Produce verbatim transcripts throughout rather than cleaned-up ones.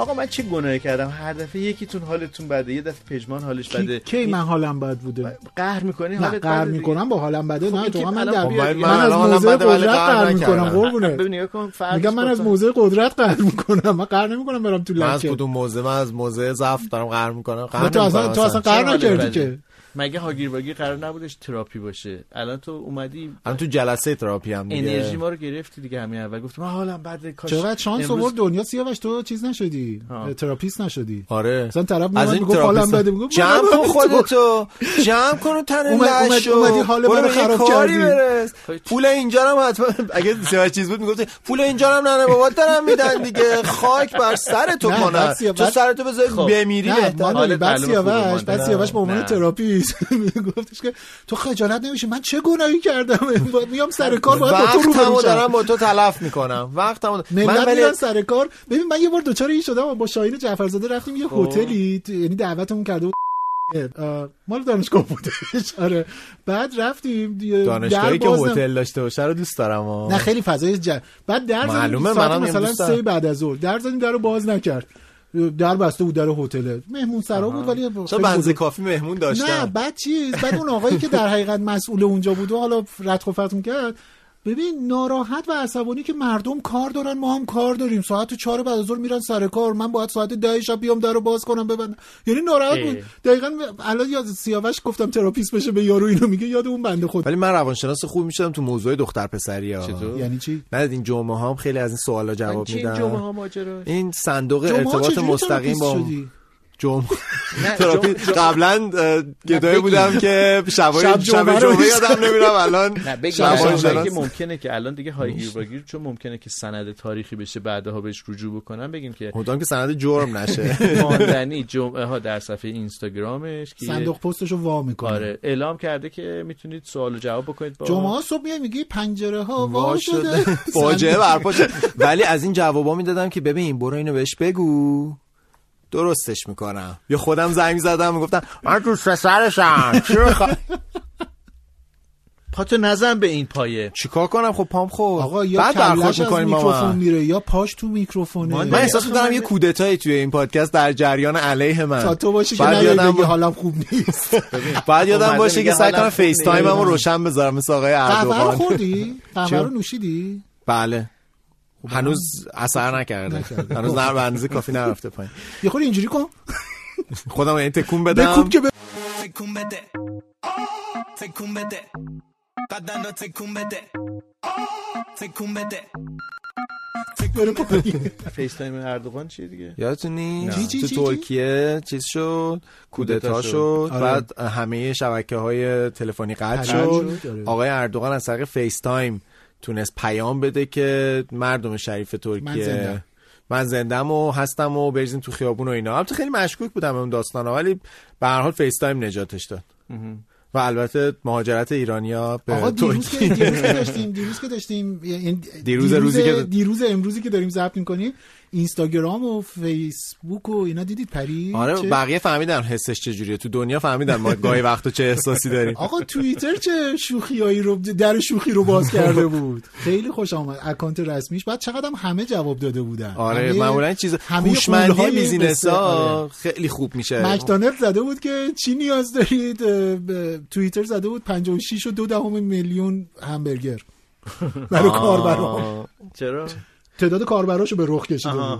آقا من چه گناهی کردم هر دفعه یکیتون حالتون بده، یه دفعه پژمان حالش بده. کی من حالم بد بوده؟ قهر میکنی حالت بده؟ قهر میکنم با حالم بده. نه تو من در من از موضع قدرت قهر میکنم قربونه. ببین نگاه کن فرق میگم من از موضع قدرت قهر میکنم، من قهر نمیکنم برام تو لچه. من از کدوم موضع؟ من از موضع ضعف دارم قهر میکنم. تو اصلا تو اصلا قهر نکردی که. مگه هاگیر واگیر قرار نبودش تراپی باشه؟ الان تو اومدی الان تو جلسه تراپی هم دیگه انرژی ما رو گرفتی دیگه. همین اول گفتم من حالم بده. کاش چقدر شانس آورد دنیا سیاوش تو چیز نشدی، تراپیست نشدی. آره مثلا طرف میاد میگه حالم بده، میگه جمع کن خودتو، جمع کن تن لاشو، اومدی حال منو خراب کردی. پول اینجا رو حتما اگه سیاوش چیز بود میگفت پول اینجا رو نه بابا دارم میدن دیگه، خاک بر سر تو کنن، تو سر تو بذار بمیری بهتره. بعد سیاوش بعد سیاوش به عنوان تراپیست گفتش که تو خجالت نمیشه من چه گناهی کردم؟ میام سر کار باید با تو رو وقتمو دارم با تو تلف میکنم، وقتمو من میرم سر کار. ببین من یه بار دوچار این شدم، با شاهین جعفرزاده رفتیم یه هتلی، یعنی دعوتمون کرده بود مال دانشگاه بوده. آره بعد رفتیم دانشگاهی که هتل داشته باشه رو دوست دارم. نه خیلی فضای ج... بعد در زدیم مثلا سه بعد از ظهر در زدیم درو باز نکرد، در بسته بود در هتل، مهمون سرا بود ولی چرا بنز کافی مهمون داشتن. نه بعد چیز بعد اون آقایی که در حقیقت مسئول اونجا بود و حالا ردخ و فتح می‌کرد، ببین ناراحت و عصبانی که مردم کار دارن ما هم کار داریم، ساعت چهار بعد از ظهر میرن سر کار، من باید ساعت ده شب بیام درو باز کنم ببندم، یعنی ناراحت بود. دقیقاً الان یاد سیاوش گفتم تراپیست بشه به یارو اینو میگه یاد اون بنده خود. ولی من روانشناس خوب میشدم تو موضوع دختر پسری‌ها. یعنی چی؟ نه این جمعه ها هم خیلی از این سوالا جواب میدن. این جمعه ها ماجرا این صندوق ارتباط مستقیم با جمعه تراپی. قبلا گدای بودم که شب شب جمعه یادم نمیرم الان. نه بگم که ممکنه که الان دیگه هاگیر واگیر چون ممکنه که سند تاریخی بشه بعدها بهش رجوع بکنن، بگیم که مدام که سند جرم نشه. ماندنی جمعه ها در صفحه اینستاگرامش که صندوق پستشو وا میکنه. آره اعلام کرده که میتونید سوال و جواب بکنید. با جمعه ها صبح میای میگی پنجره ها وا شده فاجعه برپا شد. ولی از این جوابا میدادم که ببین برو اینو بهش بگو درستش میکنم، یا خودم زنگ زدم میگفتم من دوست پسرشم چرا خ... پاتو نزن به این پایه. چیکار کنم؟ خب پام خورد. آقا یا کلش از میکروفون میره یا پاش تو میکروفونه. من احساس می‌کنم یه کودتایی توی این پادکست در جریان علیه من. تا تو باشی که نمیگی حالم خوب نیست. بعد یادم باشه که سعی کنم فیس تایممو روشن بذارم مثل آقای اردوغان. قهوه خوردی؟ قهوه رو نوشیدی؟ بله. هنوز اثر نکرده، هنوز نه به اندازه کافی نرفته پایین. یه خورده اینجوری کن خودم این تکون بدم. تکون که تکون بده تکون بده قدم رو تکون بده تکون بده فیس تایم اردوغان چیه دیگه یادتون نیست؟ تو ترکیه چیز شد، کودتا شد، بعد همه شبکه‌های تلفنی قطع شد. آقای اردوغان از طریق فیس تایم تونست پیام بده که مردم شریف ترکیه من زندم و هستم و بریزین تو خیابون و اینا. البته خیلی مشکوک بودم اون داستانا، ولی به هر حال فیس تایم نجاتش داد. و البته مهاجرت ایرانیا به آقا دیروز که دیروز که داشتیم دیروز که داشتیم دیروز روزی که دیروز امروزی که داریم ضبط می‌کنیم اینستاگرام و فیسبوک و اینا دیدید پری؟ آره چه؟ بقیه فهمیدن حسش چجوریه، تو دنیا فهمیدن ما گاهی وقتا چه احساسی داریم. آقا توییتر چه شوخیایی رو در شوخی رو باز کرده بود، خیلی خوش آمد اکانت رسمیش. بعد چقدر هم همه جواب داده بودن. آره معمولا این چیز هوشمندی بیزینس‌ها خیلی خوب میشه. مکدونالد زده بود که چی نیاز دارید، توییتر زده بود پنجاه و شش و دو دهم میلیون همبرگر برای کاربران. چرا؟ تعداد کاربراشو به رخ کشیده بود.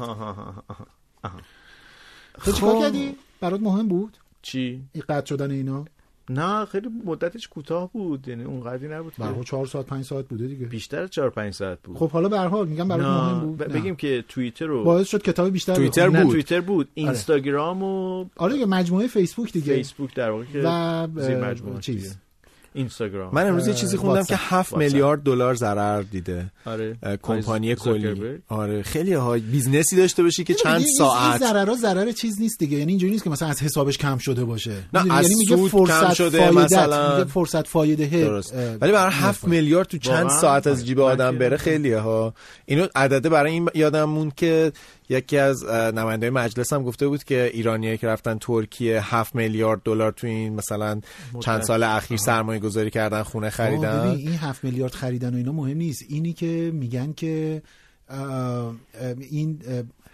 تو چیکار کردی؟ برات مهم بود؟ چی؟ این قطع شدن اینا؟ نه خیلی مدتش کوتاه بود، یعنی اونقدری نبود. برای چهار ساعت پنج ساعت بوده دیگه. بیشتر از چهار پنج ساعت بود. خب حالا به هر حال میگم برات مهم بود. ب- بگیم که توییتر رو باعث شد کتاب بیشتر توییتر بود. نه توییتر بود، اینستاگرام و آره دیگه مجموعه فیسبوک دیگه. فیسبوک در واقع که و زیر مجموعه چیز اینستاگرام. من امروز یه چیزی خوندم که هفت میلیارد دلار ضرر دیده. آره کمپانی کلی. آره خیلی ها بیزنسی داشته باشی که چند ساعت این ضررها ضرر چیز نیست دیگه، یعنی اینجوری نیست که مثلا از حسابش کم شده باشه. یعنی میگه فرصت شده مثلا میگه فرصت فایده. ولی برای هفت میلیارد تو چند ساعت از جیب آدم بره خیلیه ها. اینو عدده برای این یادم موند که یکی از نماینده‌های مجلس هم گفته بود که ایرانیایی که رفتن ترکیه هفت میلیارد دلار تو این مثلا چند سال اخیر سرمایه گذاری کردن، خونه خریدن. ببین این هفت میلیارد خریدن و اینا مهم نیست، اینی که میگن که این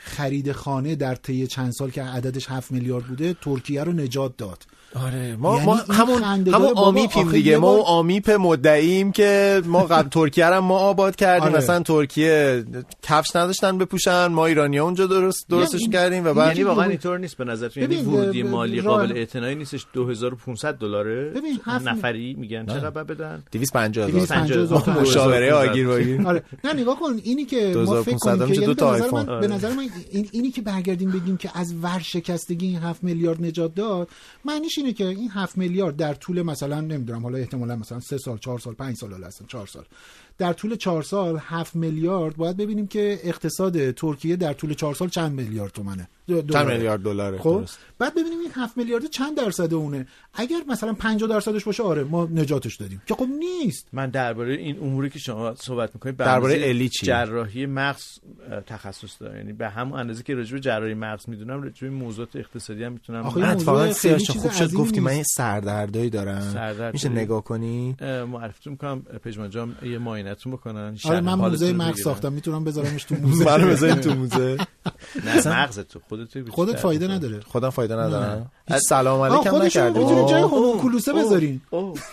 خرید خانه در طی چند سال که عددش هفت میلیارد بوده ترکیه رو نجات داد. آره ما یعنی ما همون همون آمیپیم دیگه، ما بار... آمیپ مدعییم که ما قبل ترکیه رو ما آباد کردیم. آره. مثلا ترکیه کفش نداشتن بپوشن، ما ایرانی‌ها اونجا درست درستش یعنی کردیم و بعد یعنی واقعا اینطور نیست به نظرتون؟ یعنی ورودی مالی قابل اعتنایی نیستش؟ دو هزار و پانصد دلاره نفری میگن چقدر بدن؟ دویست و پنجاه هزار مشاوره آگیر واگیر. آره نه نگاه کن، اینی که ما فکر کنیم که به نظر من به نظر من اینی که برگردیم بگیم که از ورشکستگی این هفت میلیارد نجات داد، معنیش اینه که این هفت میلیارد در طول مثلا نمیدونم حالا احتمالاً مثلا سه سال چهار سال پنج سال حالا هستن چهار سال در طول چهار سال هفت میلیارد باید ببینیم که اقتصاد ترکیه در طول چهار سال چند میلیارد تومنه، چند میلیارد دلاره. خب بعد ببینیم این هفت میلیارد چند درصد اونه. اگر مثلا پنجاه درصدش باشه آره ما نجاتش دادیم، که خب نیست. من درباره این اموری که شما صحبت میکنید درباره الی چی؟ جراحی مغز تخصص دارم، یعنی به همون اندازه که راجع به جراحی مغز میدونم راجع به موضوعات اقتصادی هم میتونم. اتفاقا سیاوش خوب شد گفتی من این سردردایی دارم، میشه نگاه کنی؟ معرفتون میکنم پژمان جان یه معاینه‌تون بکنن. آره من موزه مغز ساختم، میتونم بذارمش تو موزه. منو بذارین تو موزه. نه مغز تو خودت خودت فایده نداره. خودم فایده ندارم. سلام علیکم نکردیم. خودتون جای هومونکولوسه بذارین.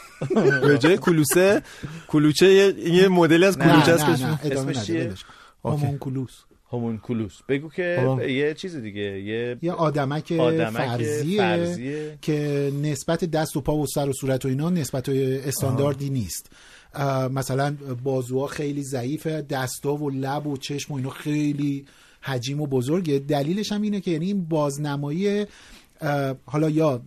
به جای کلوسه کلوچه یه مدلی از کلوچه است که اسمش چیه؟ هومونکولوس. هومونکولوس. بگو که یه چیز دیگه، یه یه آدمک, آدمک فرضیه, فرضیه که نسبت دست و پا و سر و صورت و اینا نسبت استانداردی آه. نیست. مثلا بازوها خیلی ضعیفه، دستا و لب و چشم و اینا خیلی حجیم و بزرگه. دلیلش هم اینه که یعنی این بازنمایی حالا یا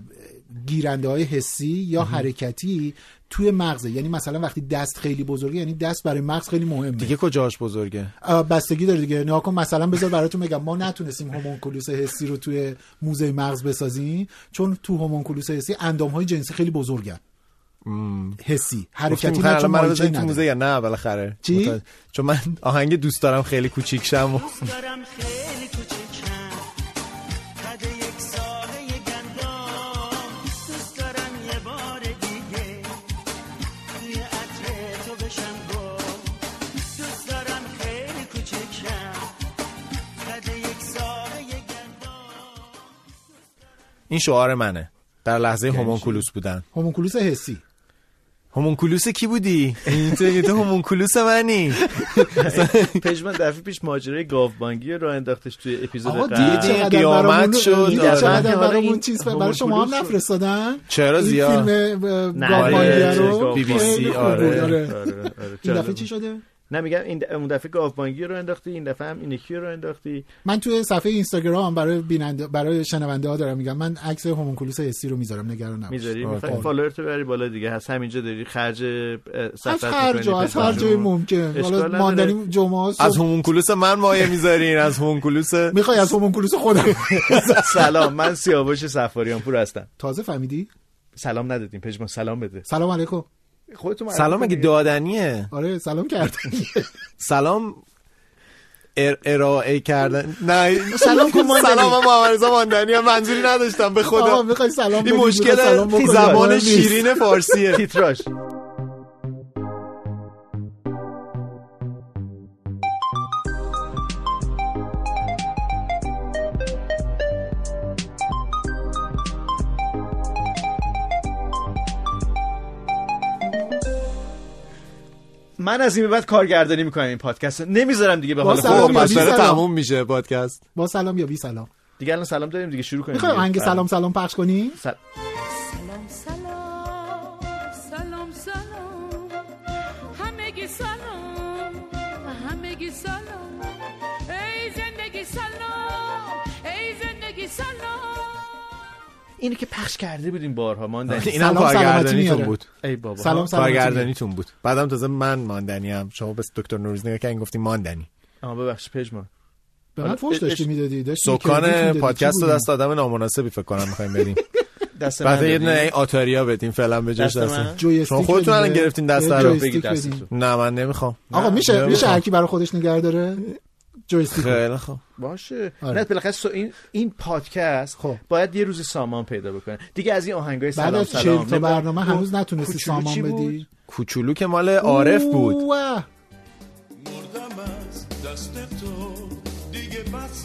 گیرنده های حسی یا حرکتی توی مغزه. یعنی مثلا وقتی دست خیلی بزرگه یعنی دست برای مغز خیلی مهمه. دیگه کجاش بزرگه؟ بستگی داره دیگه. نگاه کن مثلا بذار براتون بگم ما نتونستیم هومونکولوس حسی رو توی موزه مغز بسازیم چون تو هومونکولوس حسی اندام‌های جنسی خیلی بزرگن. ام. حسی حرکتی نه چون من تو موزه یا نه بالاخره چی؟ چون من آهنگ دوست دارم خیلی کوچیک شم. دوست دارم خیلی کوچیک شم. قد یک ساله گندم. دوست دارم یه بار دیگه توی عطر تو بشم گم. دوست دارم خیلی کوچیک شم. قد یک ساله گندم. این شعار منه در لحظه هومونکولوس بودن. هومونکولوس حسی. هومونکولوس کی بودی؟ این تو هومونکولوس منی. پژمان دفعه پیش ماجرای گاوبانگی رو انداختش توی اپیزود قبل. دیدی قیامت شد. چقدر برامون چیز برای شما هم نفرستادن؟ چرا زیاد؟ فیلم گاوبانگی رو بی بی سی. آره. این دفعه چی شده؟ نه میگم این اون دفعه گاوبانگی رو انداختی، این دفعه هم اینکی رو انداختی. من توی صفحه اینستاگرام برای بیننده برای شنونده ها دارم میگم من عکس هومونکولوس حسی رو میذارم، نگران نباش. میذاری میخوای فالوورت ببری بالا دیگه، هست همینجا داری خرج سفر هر جا از هر جای ممکن. حالا ماندنی جمعه از هومونکولوس من مایه میذارین، از هومونکولوس میخوای از هومونکولوس خودم. سلام من سیاوش صفاریان پور هستم. تازه فهمیدی؟ سلام ندادیم پژمان، سلام بده. سلام علیکم. سلام اگه دادنیه. آره سلام کردن. سلام ار ارائه کردن. نه سلام کن ماندنی. سلام محمد رضا ماندنی، منظوری نداشتم به خدا. آقا میخوای سلام این مشکل زبان شیرین فارسیه. تیتراژ. من از این به بعد کارگردانی میکنم این پادکست، نمیذارم دیگه به حال خودم باشه. تموم میشه پادکست با سلام یا بی سلام دیگه. الان سلام داریم دیگه، شروع کنیم. میخوای آهنگ سلام سلام پخش کنی؟ سل... سلام سلام سلام سلام همگی سلام همگی سلام ای زندگی سلام ای زندگی سلام. اینی که پخش کرده بودیم بارها ماندنی. اینم کارگردانیتون بود. ای بابا سلام کارگردانیتون بود. بعدم تازه من ماندنی ام، شما بس دکتر نوروزی نگاه کردین گفتیم ماندنی. آها ببخشید پژمان. به من فوش داشتی میدادی، داشتی سکان پادکست رو دست آدم نامناسبی فکر کنم می‌خوایم بدیم. دست بعد یه دونه آتاریا بدیم فعلا به جاش دست. شما خودتون الان گرفتین دست رو بگید دستتون. نه من نمیخوام. آقا میشه میشه هر کی برای خودش نگه داره؟ جویستیک. خیلی خوب باشه. نه بالاخره این این پادکست خب باید یه روز سامان پیدا بکنه دیگه. از این آهنگای سلام سلام بعد از تا برنامه هنوز نتونستی سامان بدی. کوچولو که مال عارف بود. مردم از دست تو دیگه بس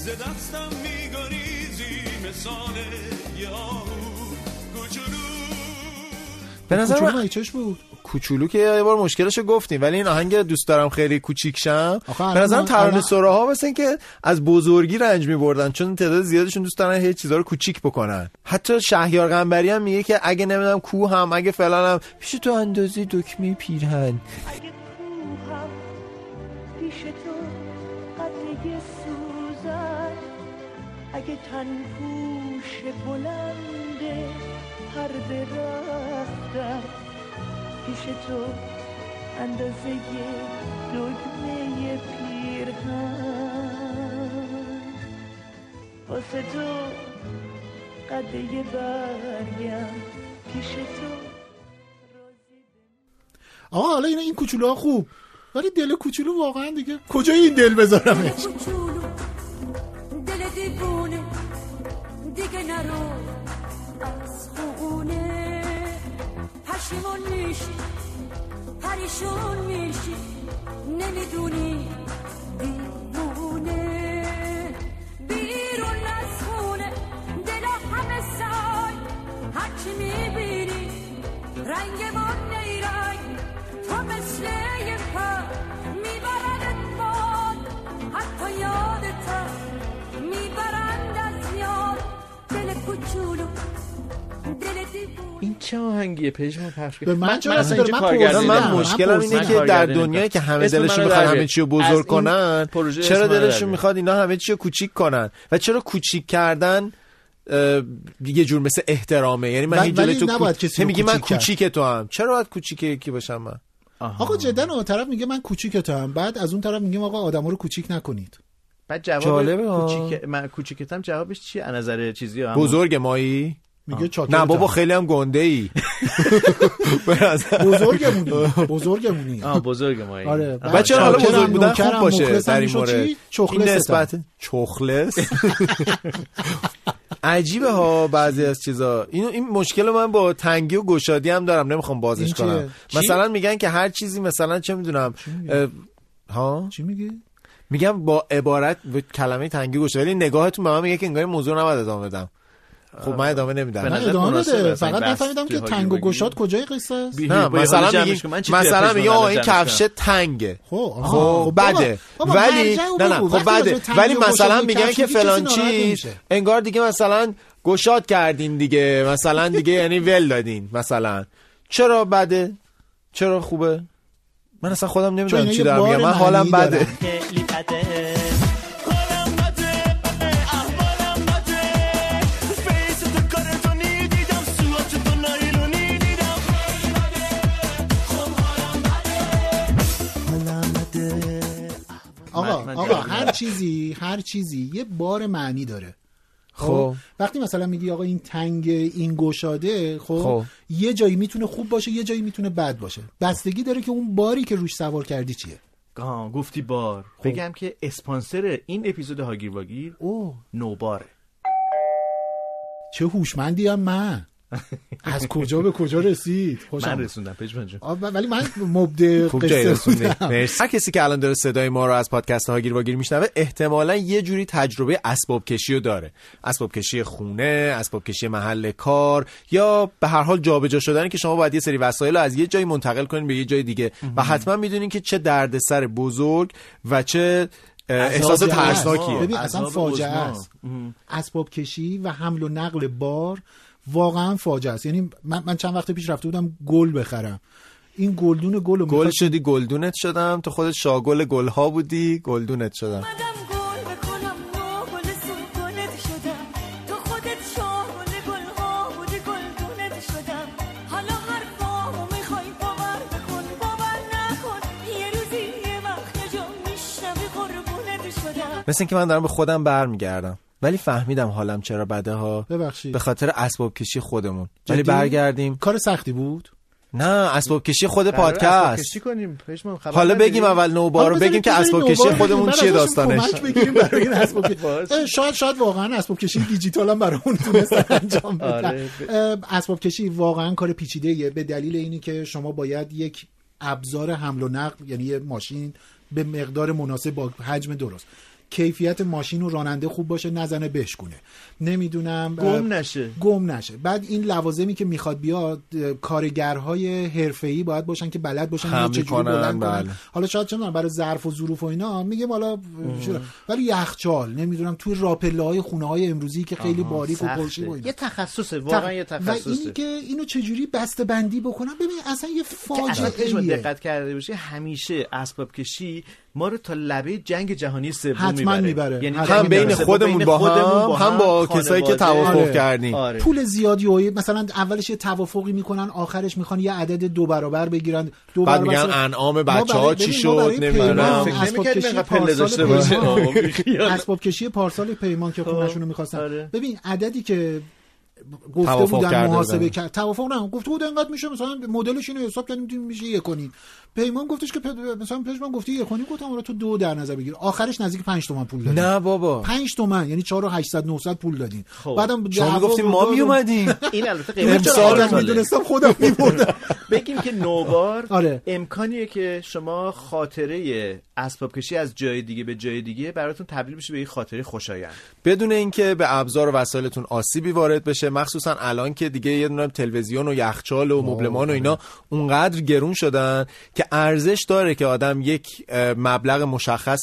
دستم میگریزی مثال یاهو کوچولو. به نظر من چش بود کوچولو که یه بار مشکلشو گفتیم، ولی این آهنگ دوست دارم خیلی کوچیک شم به نظرم ترانه سراها مثلا که از بزرگی رنج می‌بردن، چون تعداد زیادشون دوست دارن هیچ چیزا رو کوچیک بکنن. حتی شهریار قنبری هم میگه که اگه نمیدونم کوه هم اگه فلانم پیش تو اندازه دکمه پیرهن، اگه کوه هم پیش تو قطعه سوزن، اگه تن پوش بلنده هر درختم پیش تو اندازه دکمه پیرهن، واسه تو قده برگم پیش تو. آقا حالا این این کوچولوها خوب، ولی دل کوچولو واقعا دیگه کجای این دل بذارمش؟ کوچولو دل دیوونه دیگه نرو از خونه، پشیمون میشی پریشون میشی نمیدونی دیوونه، بیرون از خونه دل همه سای هرچی میبینی رنگ من نیرنگ، تو مثل یه پر میبردت باد، حتی یادت میبرند از یاد دل کوچولو دل دیوونه. این چه آهنگیه پیشمون پخش به من چرا اصلا من پرسیدم؟ من مشکلم اینه که در دنیایی که همه دلشون میخواد همه چی رو بزرگ کنن، چرا دلشون میخواد اینا همه چی رو کوچیک کنن؟ و چرا کوچیک کردن یه جور مثل احترامه؟ یعنی من هیچ جوری تو میگی من کوچیک تو هم، چرا باید کوچیک یکی باشم من؟ آقا جدا اون طرف میگه من کوچیک تو هم، بعد از اون طرف میگه آقا آدما رو کوچیک نکنید. بعد جواب کوچیک من کوچیکتم جوابش چیه از نظر چیزی هم؟ بزرگ مایی میگه چاکر. نه بابا خیلی هم گنده ای. بزرگمونی بزرگمونی آ بزرگ مایی. آره بچه حالا بزرگ بودن خوب باشه در این مورد. این نسبت چخلص عجیبه ها بعضی از چیزا. اینو این مشکل من با تنگی و گشادی هم دارم، نمیخوام بازش کنم. مثلا میگن که هر چیزی مثلا چه میدونم ها چی میگی؟ میگم با عبارت به کلمه تنگی و گشادی، ولی نگاهتون به من میگه که انگار موضوع نباید ادامه بدم. خب من ادامه نمیدم. من ادامه بده. فقط نفهمیدم که تنگ و گشاد کجای قصه است. نه مثلا میگیم مثلا میگه آ این کفش تنگه. خب خب بده. ولی نه نه خب بده. ولی مثلا میگن که فلان چیز انگار دیگه مثلا گشاد کردین دیگه، مثلا دیگه یعنی ول دادین مثلا. چرا بده؟ چرا خوبه؟ من اصلا خودم نمیدونم چی دارم میگم. من حالم بده. آقا آقا هر چیزی هر چیزی یه بار معنی داره. خب وقتی مثلا میگی آقا این تنگ این گشاده، خب, خب. یه جایی میتونه خوب باشه یه جایی میتونه بد باشه، بستگی داره که اون باری که روش سوار کردی چیه. آها گفتی بار. خب. بگم که اسپانسر این اپیزود هاگیر واگیر او نوباره. چه هوشمندی ام من. از کجا به کجا رسید؟ خوشم من رسوندم پژمان جون. ولی من مبدع قصه بودم. هر کسی که الان داره صدای ما رو از پادکست هاگیر واگیر میشنوه احتمالاً یه جوری تجربه اسباب کشی رو داره. اسباب کشی خونه، اسباب کشی محل کار، یا به هر حال جابجا شدنی که شما باید یه سری وسایل رو از یه جایی منتقل کنین به یه جای دیگه و حتما میدونین که چه دردسر بزرگ و چه احساس ترسناکیه. ببین اصلا فاجعه است. اسباب کشی و حمل و نقل بار واقعا فاجعه است. یعنی من, من چند وقت پیش رفته بودم گل بخرم، این گلدون گلو گل میخواد... شدی گلدونت شدم، تو خودت شاگل گلها بودی گلدونت شدم. مثل اینکه من دارم به خودم برمیگردم، ولی فهمیدم حالم چرا بده ها. ببخشید به خاطر اسباب کشی خودمون. ولی برگردیم. کار سختی بود؟ نه اسباب کشی خود پادکست. کشی کنیم. حالا بگیم اول نوبارو بگیم که اسباب کشی خودمون چیه داستانش. بگیریم برای این اسباب کشی. شاید شاید واقعا اسباب کشی دیجیتال هم برامون تونستن انجام بدن. اسباب کشی واقعا کار پیچیده‌ایه به دلیل اینی که شما باید یک ابزار حمل و نقل، یعنی یه ماشین به مقدار مناسب با حجم درست، کیفیت ماشین و راننده خوب باشه، نزنه بشکونه، نمیدونم گم نشه گم نشه. بعد این لوازمی که میخواد بیاد کارگرهای حرفه‌ای باید باشن که بلد باشن چه جوری بلند کنن. حالا شاید چه میدونم برای ظرف و ظروف و اینا میگم حالا، ولی یخچال نمیدونم توی راپله‌های خونه‌های امروزی که خیلی باریک و پرشی و اینا یه تخصصه، واقعا یه تخصصه. و اینی که اینو چجوری بسته‌بندی بکنن، ببین اصلا یه فاجعه. دقت کرده باشی همیشه اسباب کشی ما رو تا لبه جنگ جهانی سوم حتما میبره, میبره. یعنی هم بین خودمون با هم هم با کسایی که توافق آره. کردیم آره. پول زیادی و مثلا اولش یه توافقی میکنن، آخرش میخوان یه عدد دو برابر بگیرن، دو بعد برابر میگن انعام بچه‌ها چی شد نمیدونم. فکر نمی‌کردم پله داشته باشه. اسباب کشی پارسال پیمان که خونه‌شون رو می‌خواستن، ببین عددی که گفته توافق بودن محاسبه کرد، توافق نه گفته بود انقدر میشه، مثلا مدلش اینو حساب کردیم میشه یک و نیم. پیمان گفتش که مثلا پیمان گفتی یک و نیم، گفتم آره تو دو در نظر بگیر. آخرش نزدیک پنج تومن پول دادیم. نه بابا پنج تومن یعنی چهار و هشتصد نهصد پول دادین. خب. بعدم شما میگفتیم ما می اومدیم. این البته قیمت امسال میدونستم خودم میبردم. بگیم که نوبار آره. امکانیه که شما خاطره اسباب کشی از جای دیگه به جای دیگه براتون تبدیل بشه به یه خاطره خوشایند، بدون اینکه به ابزار و وسایلتون آسیبی وارد بشه. مخصوصا الان که دیگه یه دونه تلویزیون و یخچال و مبلمان و اینا اونقدر گرون شدن که ارزش داره که آدم یک مبلغ مشخص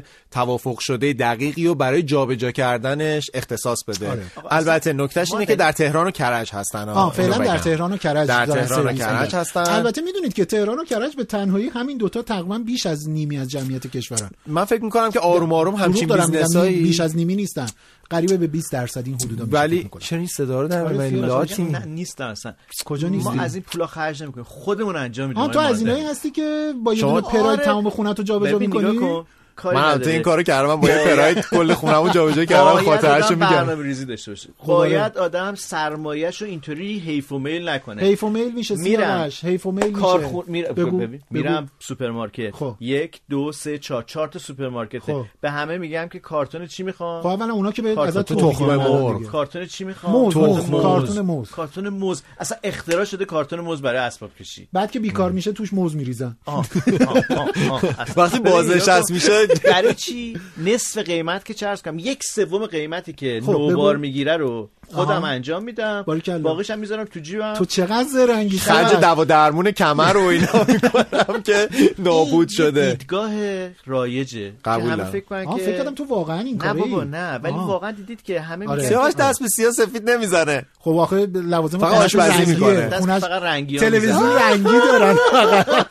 توافق شده دقیقی رو برای جابجا کردنش اختصاص بده. آره. البته نکتهش اینه که در تهران و کرج هستن. آه فعلا در تهران و کرج در تهران و کرج هستن. البته میدونید که تهران و کرج به تنهایی همین دوتا تقریبا بیش از نیمی از جمعیت کشورن. من فکر میکنم که آروم آروم همچین بیزنسایی بیش از نیمی نیستن، قریب به بیست درصد این حدودا میشه. ولی چرا این صدا رو در ملیاتی نیستن اصلا. کجا نیستیم؟ ما از این پولا خرج نمیکنیم، خودمون انجام میدیم. آ تو از اینایی هستی که با یه دونه پراید تمام خونه‌تو جابجا می‌کنی؟ من تو این کارو کردم، با یه پراید کل خونه‌مو جابجا کردم، خاطرشو میگم. برنامه‌ریزی داشته باشه. باید آدم سرمایه‌شو اینطوری حیف و میل نکنه. حیف و میل میشه سیاوش، حیف و میل میشه. کارخونه میرم میرم سوپرمارکت. یک دو سه چهار چهار تا سوپرمارکت. به همه میگم که کارتون چی میخوان؟ خب اولا اونا که ازت تخم مرغ. کارتون چی میخوان؟ کارتون موز. کارتون موز. اصلا اختراع شده کارتون موز برای اسباب کشی. بعد که بیکار میشه توش موز میریزن. وقتی بازنشست میشه برای چی؟ نصف قیمت که چرس کنم، یک سوم قیمتی که خب نوبار میگیره رو خودم آها. انجام میدم، باقیش هم میذارم تو جیبم. تو چقدر زرنگی، خرج دوا درمون کمر رو اینا میکنم که نابود شده. دیدگاه رایجه که همه فکر کنن که فکر کردم تو واقعا این کاری. نه بابا نه، ولی آه. واقعا دیدید که همه آره. میگن سیاوش دست به سیاه سفید نمیزنه. خب آخه لوازم فقط آشپزی میکنه، فقط رنگی تلویزیون رنگی دارن فقط.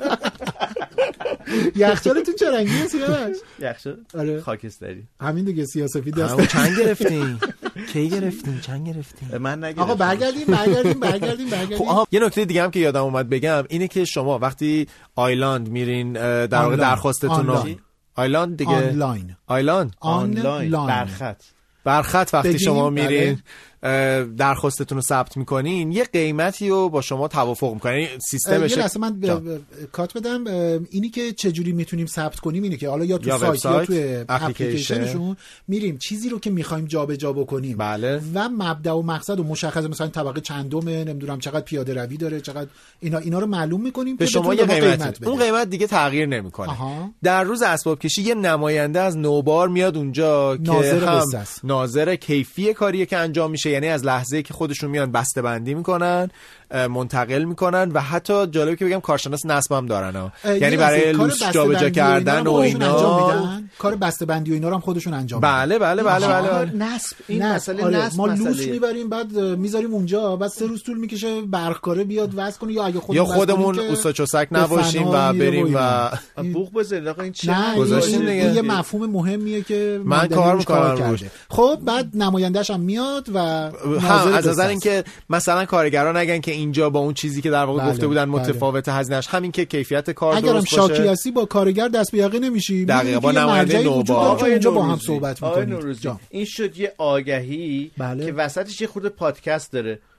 یخچالتون چه رنگیه سیاوش؟ یخچال آره خاکستری. همین دیگه سیاه‌سفید دست. چند گرفتین؟ کی گرفتین؟ چند گرفتین؟ من نگرفتم. آقا برگردیم برگردیم برگردیم برگردیم. خب یه نکته دیگه هم که یادم اومد بگم اینه که شما وقتی آیلند میرین در واقع درخواستتون رو آیلند دیگه آنلاین آیلند آنلاین برخط برخط وقتی شما میرین درخواستتون رو ثبت میکنین یه قیمتی رو با شما توافق میکنین. یعنی سیستمش یه لحظه من کات بدم. اینی که چجوری میتونیم ثبت کنیم اینه که حالا یا تو یا سایت یا تو اپلیکیشنشون میریم چیزی رو که میخوایم جابجا بکنیم بله. و مبدا و مقصد و مشخص، مثلا طبقه چندمه، نمیدونم چقدر پیاده روی داره، چقدر اینا اینا رو معلوم میکنیم به شما یه قیمت, قیمت اون قیمت دیگه تغییر نمیکنه. در روز اسباب کشی یه نماینده از نوبار میاد اونجا که هم ناظر کیفی کاریه که انجام میشه، یعنی از لحظه‌ای که خودشون میان بسته بندی میکنن منتقل میکنن و حتی جالبه که بگم کارشناس نصب هم دارن ها. یعنی برای لوس جابجا کردن و اینا کار بسته بندی و اینا رو هم خودشون انجام میدن. بله بله بله بله نصب این مسئله نصب ما لوس میبریم بعد میذاریم اونجا، بعد سه روز طول میکشه برقکاره بیاد واسه کنه، یا اگه خودمون یا خودمون اوسا چسک نباشیم و بریم و بوق بزنیم. آقا این چه گذاشتین دیگه؟ یه مفهوم مهمیه که من کار میکنم. خب بعد نماینده‌اش هم میاد و از نظر اینکه مثلا کارگرا نگن که اینجا با اون چیزی که در واقع بله، گفته بودن متفاوت بله. هزینه‌اش همین که کیفیت کار درست باشه. اگرم شاکی هستی با کارگر دست به یقه نمیشی، دقیقاً با نماینده نوبار اونجا با هم صحبت می‌کنیم. این شد یه آگهی بله. که وسطش یه خورده پادکست داره.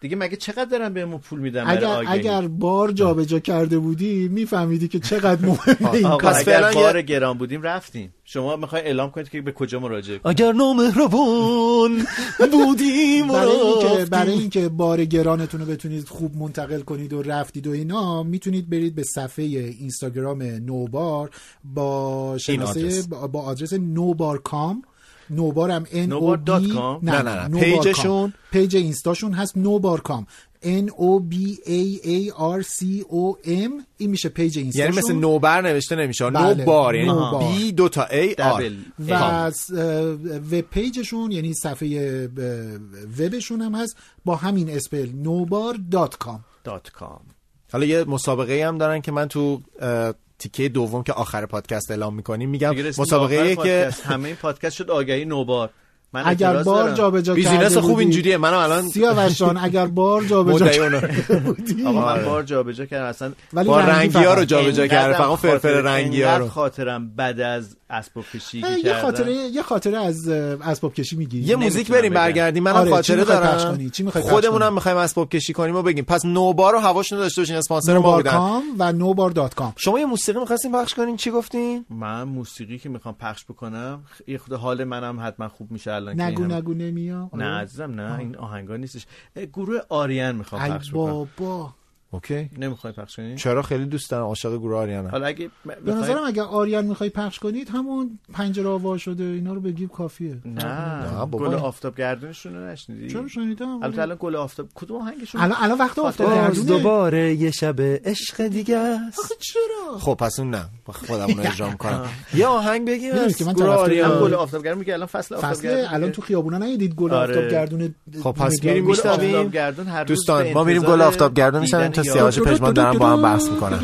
دیگه مگه چقدر دارن بهمون پول میدن؟ اگر اگر بار جابجا کرده بودی میفهمیدی که چقدر مهمه این کار. اگر بار گران بودیم رفتیم. شما میخوای اعلام کنید که به کجا مراجعه کنید؟ اگر نامهربان بودیم. برای اینکه برای اینکه بار گرانتون رو بتونید خوب منتقل کنید و رفتید و اینا، میتونید برید به صفحه اینستاگرام نوبار با شناسه با آدرس نوبار دات کام. نوبار هم ان او بی نه نه نه پیجشون پیج اینستاشون هست نوبار دات کام ان او بی ای ای آر سی او ام. این میشه پیج اینستاشون. یعنی مثل نوبر نوشته نمیشه، بله. نوبار یعنی بی دو تا ای آر. و وب پیجشون یعنی صفحه وبشون هم هست با همین اسپل نوبار دات کام. حالا یه مسابقه هم دارن که من تو تیکه دوم که آخر پادکست اعلام میکنیم میگم مسابقه که همه پادکست شد آگهی نوبار. من اگر بار جابجا کرده بیزینس خوب اینجوریه. منم الان سیاوشان اگر بار جابجا کردی آقا من بار جابجا کردم اصلا با رنگی‌ها رو جابجا کردم، فقط فرفر رنگی‌ها رو. خاطرم بعد از اسباب کشی کردم. یه خاطره یه خاطره از اسباب کشی میگی. یه موزیک بریم برگردیم. منم آره خاطره دارم. خودمونم می‌خوایم اسباب کشی کنیم و بگیم. پس نوبار رو هواشون داشته باشین، اسپانسر ما بودن. و نوبار دات کام. شما یه موسیقی می‌خواستین پخش کنین، چی گفتین؟ من موسیقی که می‌خوام پخش بکنم یه خود حال منم حتما خوب میشه الان که نگو نگو نمیاد. نه عزیزم نه، این آهنگا نیستش. گروه آریان میخوام پخش بکنم. بابا اوکی. نمیخوای پخش کنی؟ چرا؟ خیلی دوست دارم، عاشق گروه آریانم. حالا اگه به نظرم اگه آریان میخوای پخش کنید همون پنجره آوا شده اینا رو بگیم کافیه. نه گل آفتاب گردونشون رو نشنیدی؟ چرا شنیدم؟ البته الان گل آفتاب کدوم آهنگشون؟ الان الان وقت آفتاب گردونه دوباره یه شب عشق دیگه است. آخه چرا؟ خب پس اون نه خودمون رو اجرا کنم. یه آهنگ بگیم که من طرفدار گل آفتاب گردون میگه الان فصل آفتاب گردون. الان تو خیابونا ندیدید گل آفتاب گردونه؟ خب پس میریم میشنویم. دوستان ما میریم گل آفتاب گردون میشنویم تا سیاوش پژمان دارن با هم بحث میکنن.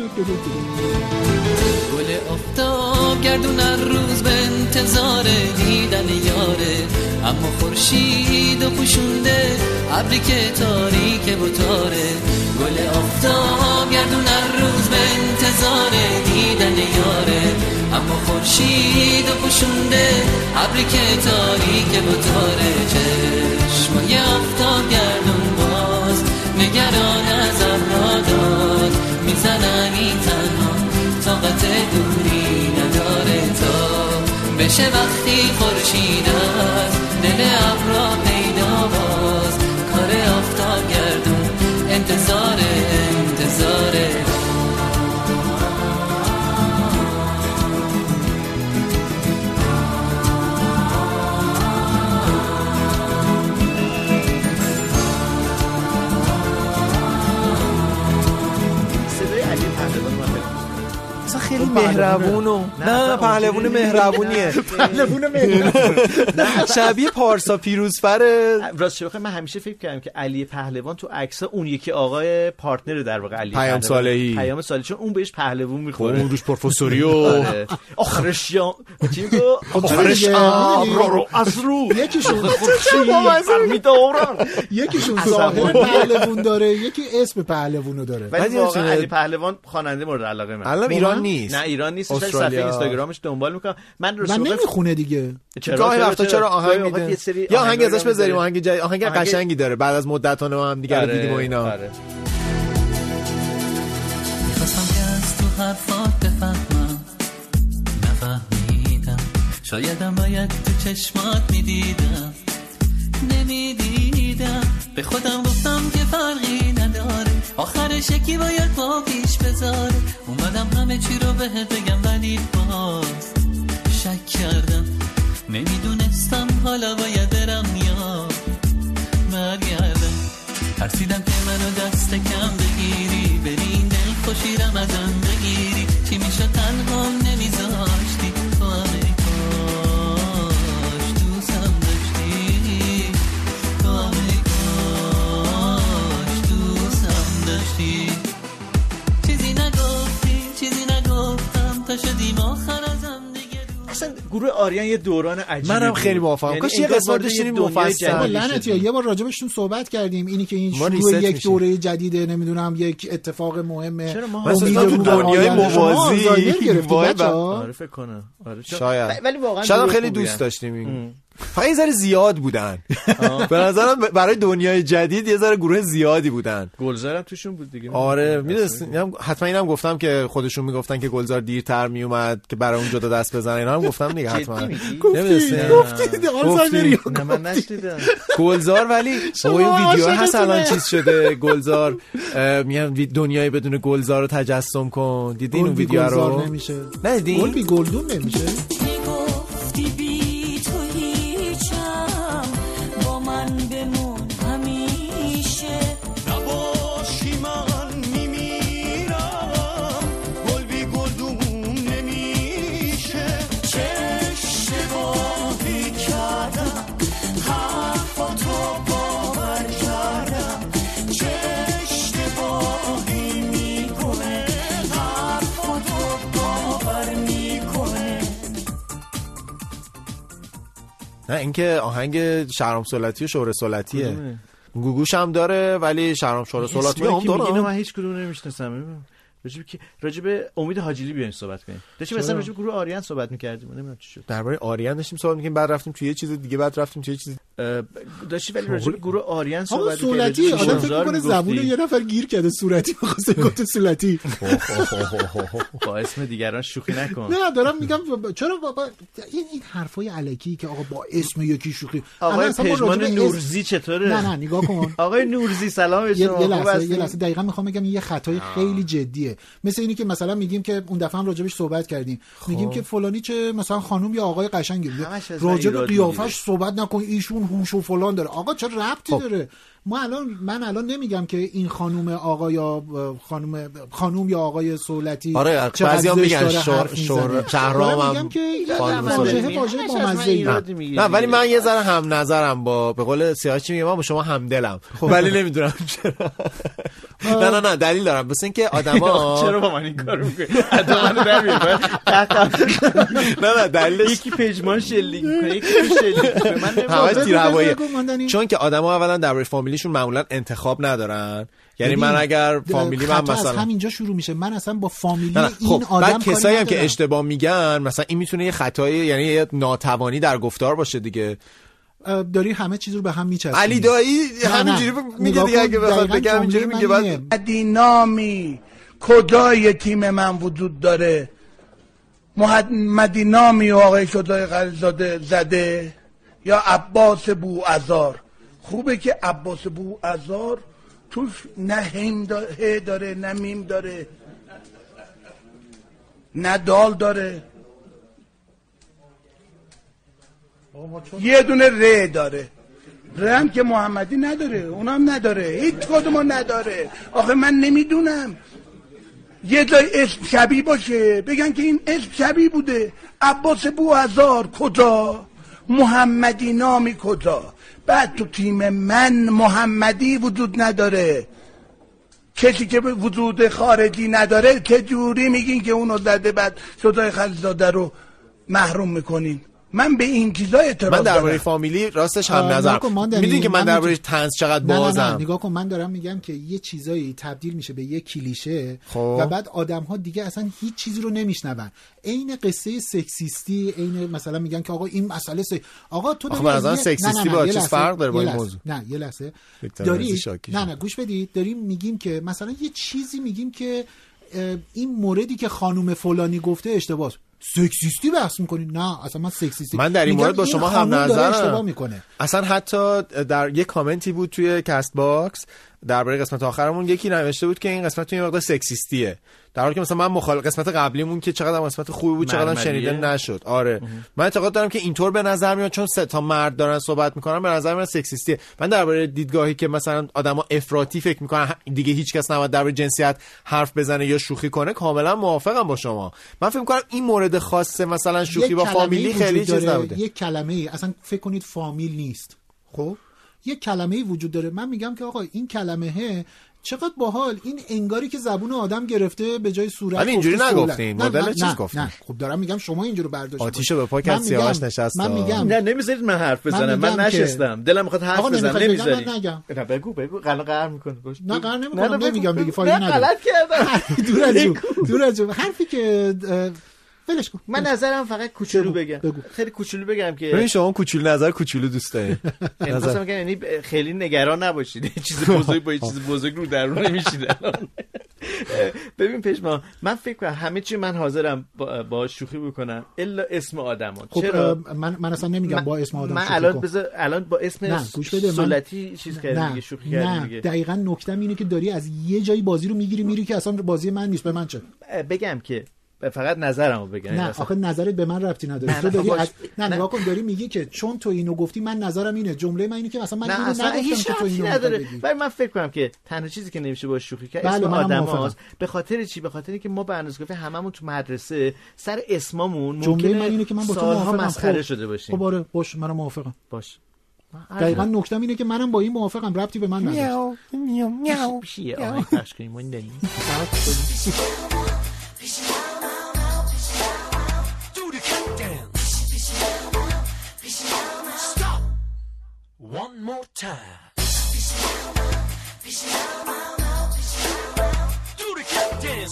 گل آفتاب گردون هر روز به انتظار دیدن یاره، اما خورشید و پوشونده ابری که تاریک بوتاره. گل آفتاب گردون هر روز به انتظار دیدن یاره، اما خورشید و پوشونده ابری که تاریک بوتاره. چشمای آفتاب گردون باز نگران از ابراداد میزنن این تنها طاقت دوری نداره تا بشه وقتی خورشید از دل ابرا پیدا باز. کار آفتاب گردون انتظار انتظاره. خیلی مهربون و نه پهلوون مهربونیه. پهلوون مهربون شبیه پارسا پیروزفر. راستش بخوام من همیشه فکر کردم که علی پهلوان تو عکس اون یکی آقای پارتنر در واقع علی پیام صالحی پیام صالحی چون اون بهش پهلوون میخوره. اون روش پروفسوریو آخرش یا چی میگه آخرش رو از رو یکیشون میدارن یکیشون ظاهر پهلوون داره یکی اسم پهلوونو داره. ولی واقعا علی پهلوان خواننده مورد علاقه من. الان ایران نیست. نه ایران نیست. صفحه اینستاگرامش دنبال میکنم. من رو نمیخونه دیگه. گاهی وقتا چرا آهنگ میده یا آهنگ ازش بذاریم. آهنگ جای آهنگ قشنگی داره بعد از مدت ها هم دیگه دیدیم و اینا. میخواستم که از تو حرفات بفهمم نفهمیدم، شایدم باید تو چشمات میدیدم نمیدیدم. به خودم گفتم که فرقی نداره آخرش یکی باید با پیش بذاره. اومدم همه چی رو بهت بگم ولی باز شک کردم. نمیدونستم حالا باید برم یا برگردم. ترسیدم که منو دست کم بگیری بری این دل خوشیرم ازم بگیری. چی میشه تنها نمیذاشتی تو همه کاش دوستم داشتی. تو همه کاش دوستم داشتی. چیزی نگفتی چیزی نگفتم تا شدیم آخر ازم دیگه. اصلا گروه آریان یه دوران عجیبی. منم خیلی موافقم. یعنی کاش یه قسمت داشتیم مفصل. لعنتی یه بار راجبشون صحبت کردیم اینی که این شروع یک دوره جدیده نمیدونم یک اتفاق مهمه. امید رو دنیای موازی گرفتی بچه‌ها. آره فکر کنم. آره شاید ولی واقعا شاید خیلی دوست داشتیم این فقط یه ذره زیاد بودن. به نظرم برای دنیای جدید یه ذره گروه زیادی بودن. گلزار هم توشون بود دیگه. آره میدونم، حتما اینم گفتم که خودشون میگفتن که گلزار دیرتر میومد که برای اون جدا دست بزنن. اینا هم گفتم دیگه حتما. نمیدونم گفتی نه من نشنیدم. گلزار ولی اون ویدیو هست الان چیز شده گلزار میگن دنیای بدون گلزار رو تجسم کن. دیدین اون ویدیو رو؟ نمیشه. نه دیدین؟ گل بی گلدون نمیشه. نه اینکه آهنگ شهرام سلطی و شهره سلطیه. گوگوش هم داره ولی شهرام شهره سلطی هم داره. اینو من هیچ کدوم نمیشناسم. راجب که راجب امید حاجیلی بیاین صحبت کنیم. داشتیم مثلا راجب گروه آریان صحبت می‌کردیم، نمیدونم چی شد. درباره آریان داشتیم صحبت می‌کردیم، بعد رفتیم توی یه چیز دیگه، بعد رفتیم توی یه چیز داشتیم ولی راجب گروه آریان صحبت می‌کردیم. سولتی آدم فکر می‌کنه زبون یه نفر گیر کرده صورتی می‌خواسته گفت سولتی. با اسم دیگران شوخی نکن. نه دارم میگم چرا بابا این این حرفای الکی که آقا با اسم یکی شوخی. آقای پژمان نورزی چطوره؟ نه نه نگاه کن. آقای نورزی سلام به شما. یه لحظه یه لحظه دقیقاً می‌خوام بگم یه خطای خیلی جدیه. مثل اینی که مثلا میگیم که اون دفعه هم راجبش صحبت کردیم، میگیم که فلانی چه مثلا خانم یا آقای قشنگی راجب قیافش صحبت نکن، ایشون هوش و فلان داره. آقا چه ربطی داره؟ ما الان من الان نمیگم که این خانم آقا یا خانم خانم یا آقای سولتی آره بعضیا میگن شور شور شهرام میگم که واژه واژه با مزه. نه ولی من یه ذره هم نظرم با به قول سیاوش میگم با شما همدلم، ولی نمیدونم چرا. نه نه نه دلیل دارم، واسه اینکه آدما چرا با من این کارو میکنی؟ آدما در میاد. نه نه دلیلش یکی پژمان شلیک میکنه، یکی شلیک میکنه. من نمیدونم تیر هوایی، چون که آدما اولا در فامیلیشون معمولا انتخاب ندارن. یعنی من اگر فامیلی من مثلا از همینجا شروع میشه، من اصلا با فامیلی نه نه. این خب. آدم بعد کسایی هم که اشتباه میگن مثلا این میتونه یه خطای یعنی یه ناتوانی در گفتار باشه دیگه. داری همه چیز رو به هم میچسبونی. علی دایی همینجوری میگه دیگه، اگه بخواد بگم همینجوری میگه. بعد مدینامی کجای تیم من وجود داره؟ مدینامی و آقای شجاع قلیزاده زده یا عباس بوعزار؟ خوبه که عباس بوعزار توش نه هم داره نه میم داره نه دال داره، یه دونه ر داره. ر هم که محمدی نداره، اونم نداره، هیچ کدوم نداره. آخه من نمیدونم یه جای اسم شبیه باشه بگن که این اسم شبیه بوده. عباس بوعزار کجا؟ محمدی نامی کجا؟ بعد تو تیم من محمدی وجود نداره، کسی که وجود خارجی نداره چه جوری میگین که اونو زده بعد شجاع خلیزاده رو محروم میکنین؟ من به این چیزا اعتراض دارم. من درباره فامیلی راستش هم نظرم. میدونی که من درباره طنز چقدر بازم. نه نه نگاه کن، من دارم میگم که یه چیزایی تبدیل میشه به یه کلیشه و بعد آدم‌ها دیگه اصلا هیچ چیزی رو نمیشنون. عین قصه سکسیستی، عین مثلا میگن که آقا این مسئله س... آقا تو داری از سکسیستی با چیز فرق داره با این موضوع. نه یه لحظه داری نه نه گوش بدید، داریم میگیم که مثلا یه چیزی میگیم که این موردی که خانم فلانی گفته اشتباهه، سکسیستی بحث میکنی. نه اصلا من سکسیستی من در این مورد با شما هم نظرم. میکنه. اصلا حتی در یک کامنتی بود توی کست باکس درباره قسمت آخرمون یکی نوشته بود که این قسمت توی مقدار سکسیستیه، در حالی که مثلا من مخالف قسمت قبلیمون که چقدر قسمت خوبی بود چقدر شنیده نشد. آره اه. من اعتقاد دارم که اینطور به نظر میاد چون سه تا مرد دارن صحبت میکنن به نظر میاد سکسیستیه. من درباره دیدگاهی که مثلا آدما افراطی فکر میکنن دیگه هیچ کس نباید درباره جنسیت حرف بزنه یا شوخی کنه کاملا موافقم با شما. من فکر میکنم این مورد خاصه مثلا شوخی با فامیلی خیلی چیز نبوده. یک کلمه ای اصلا فکر کنید فامیل نیست. خب یک کلمه‌ای وجود داره. من میگم که آقا این کلمه چقدر باحال، این انگاری که زبون آدم گرفته به جای صورت. ولی اینجوری نگفتین، مدل چیز گفتین. نه خب دارم میگم شما اینجوری برداشت. آتیشو به پا کرد سیاوش نشست. من میگم نه نمیذارید من حرف بزنم. من, من نشستم. دلم میخواد حرف بزنم نمیذارید. نه بگو بگو قلق قهر میکنه. نه قهر نمیکنم، نمیگم دیگه فایده نداره. غلط کردم. دور از جو دور از جو حرفی که ولش کن. من نظرم فقط کوچولو بگم بگو. خیلی کوچولو بگم که ببین شما کوچولو نظر کوچولو دوست دارید. مثلا میگم یعنی خیلی نگران نباشید چیز بزرگ با چیز بزرگ رو درون نمیشید. ببین پشما من فکر کنم همه چی من حاضرم با, با شوخی بکنم الا اسم آدما. خب چرا من من اصلا نمیگم من با اسم آدم من شوخی الان کن. بذار الان با اسم سلطی چیز کردی دیگه شوخی کردی دیگه. دقیقاً نکتم اینه که داری از یه جایی بازی رو میگیری میری که اصلا بازی من نیست. به من چه بگم که فقط نظرمو بگم. نه آخه نظرت به من ربطی نداره. تو داری از... نه نگاه کن داری میگی که چون تو اینو گفتی من نظرم اینه. جمله من اینه که مثلا من اینو نگفتم که تو اینو نداره. ولی من فکر کنم که تنها چیزی که نمیشه با شوخی کرد اسم آدماست. به خاطر چی؟ به خاطر اینکه ما به اندازه کافی هممون تو مدرسه سر اسممون جمله من اینه که من با تو موافقم. مسخره شده باشیم. خب آره باش منم موافقم. باش. دقیقاً نکتم اینه که منم با این موافقم. ربطی به من نداره. میاو میاو میاو چیه آهای پخش کنیم ما داریم. One more time. Do the cat dance.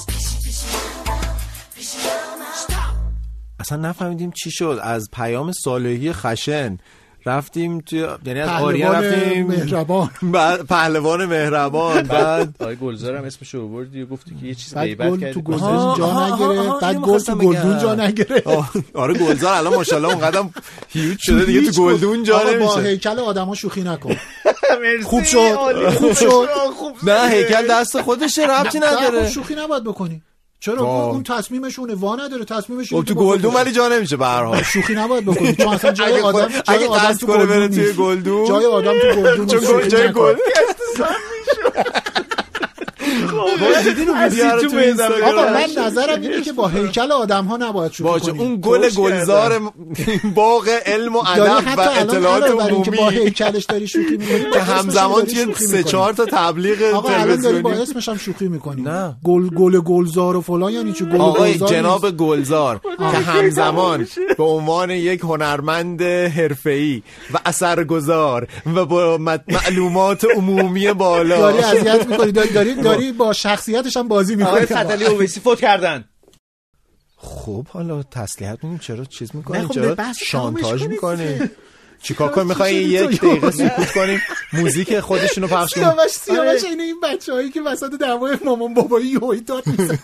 Stop. اصلا نفهمیدیم چی شد. از پیام صالحی خشن رفتیم تو، یعنی از آریا رفتیم مهربان، بعد پهلوان مهربان، بعد آقای گلزارم اسمش رو آوردی و گفتی که یه چیز غیبت کردی. تو گلزار جا نگرفت، بعد گل تو گلدون جا نگرفت. آره گلزار الان ماشاءالله اونقدرم هیوج شده دیگه تو گلدون جا نمیشه. با هیکل آدما شوخی نکن. خوب شد خوب شد. نه هیکل دست خودشه، ربطی نداره. شوخی نباید بکنی. چرا اون تصمیمشونه، وا نداره تصمیمشونه. تو گلدون ولی جا نمیشه به هر حال. شوخی نباید بکنی چون اصلا جای آدم جای آدم تو گلدون توی گلدون جای آدم تو گلدون چون جای گل اختصار میشه. دیدین اون ویدیو رو تو اینستاگرام؟ آقا من نظرم اینه که با هیکل آدم ها نباید شوخی کنی. باشه اون گل گلزار باغ علم و ادب و اطلاعات عمومی که با هیکلش داری شوخی می‌کنی که همزمان توی سه چهار تا تبلیغ تلویزیونی با اسمش هم شوخی می‌کنی. گل گل گلزار و فلان یعنی چی؟ گل آقای جناب گلزار که همزمان به عنوان یک هنرمند حرفه‌ای و اثرگذار و با معلومات عمومی بالا داری اذیت می‌کنی، داری داری با شخصیتش هم بازی می‌کنی. آقای فتحعلی اویسی فوت کردن. خب حالا تسلیحتون چرا چیز می‌کنین؟ چرا شانتاژ می‌کنین؟ چیکار کنیم؟ می‌خواین یک دقیقه سکوت کنیم موزیک خودشون رو پخش کنیم؟ سیاوش سیاوش اینه این بچه‌هایی که وسط دعوای مامان بابایی یوهی داد میزنن.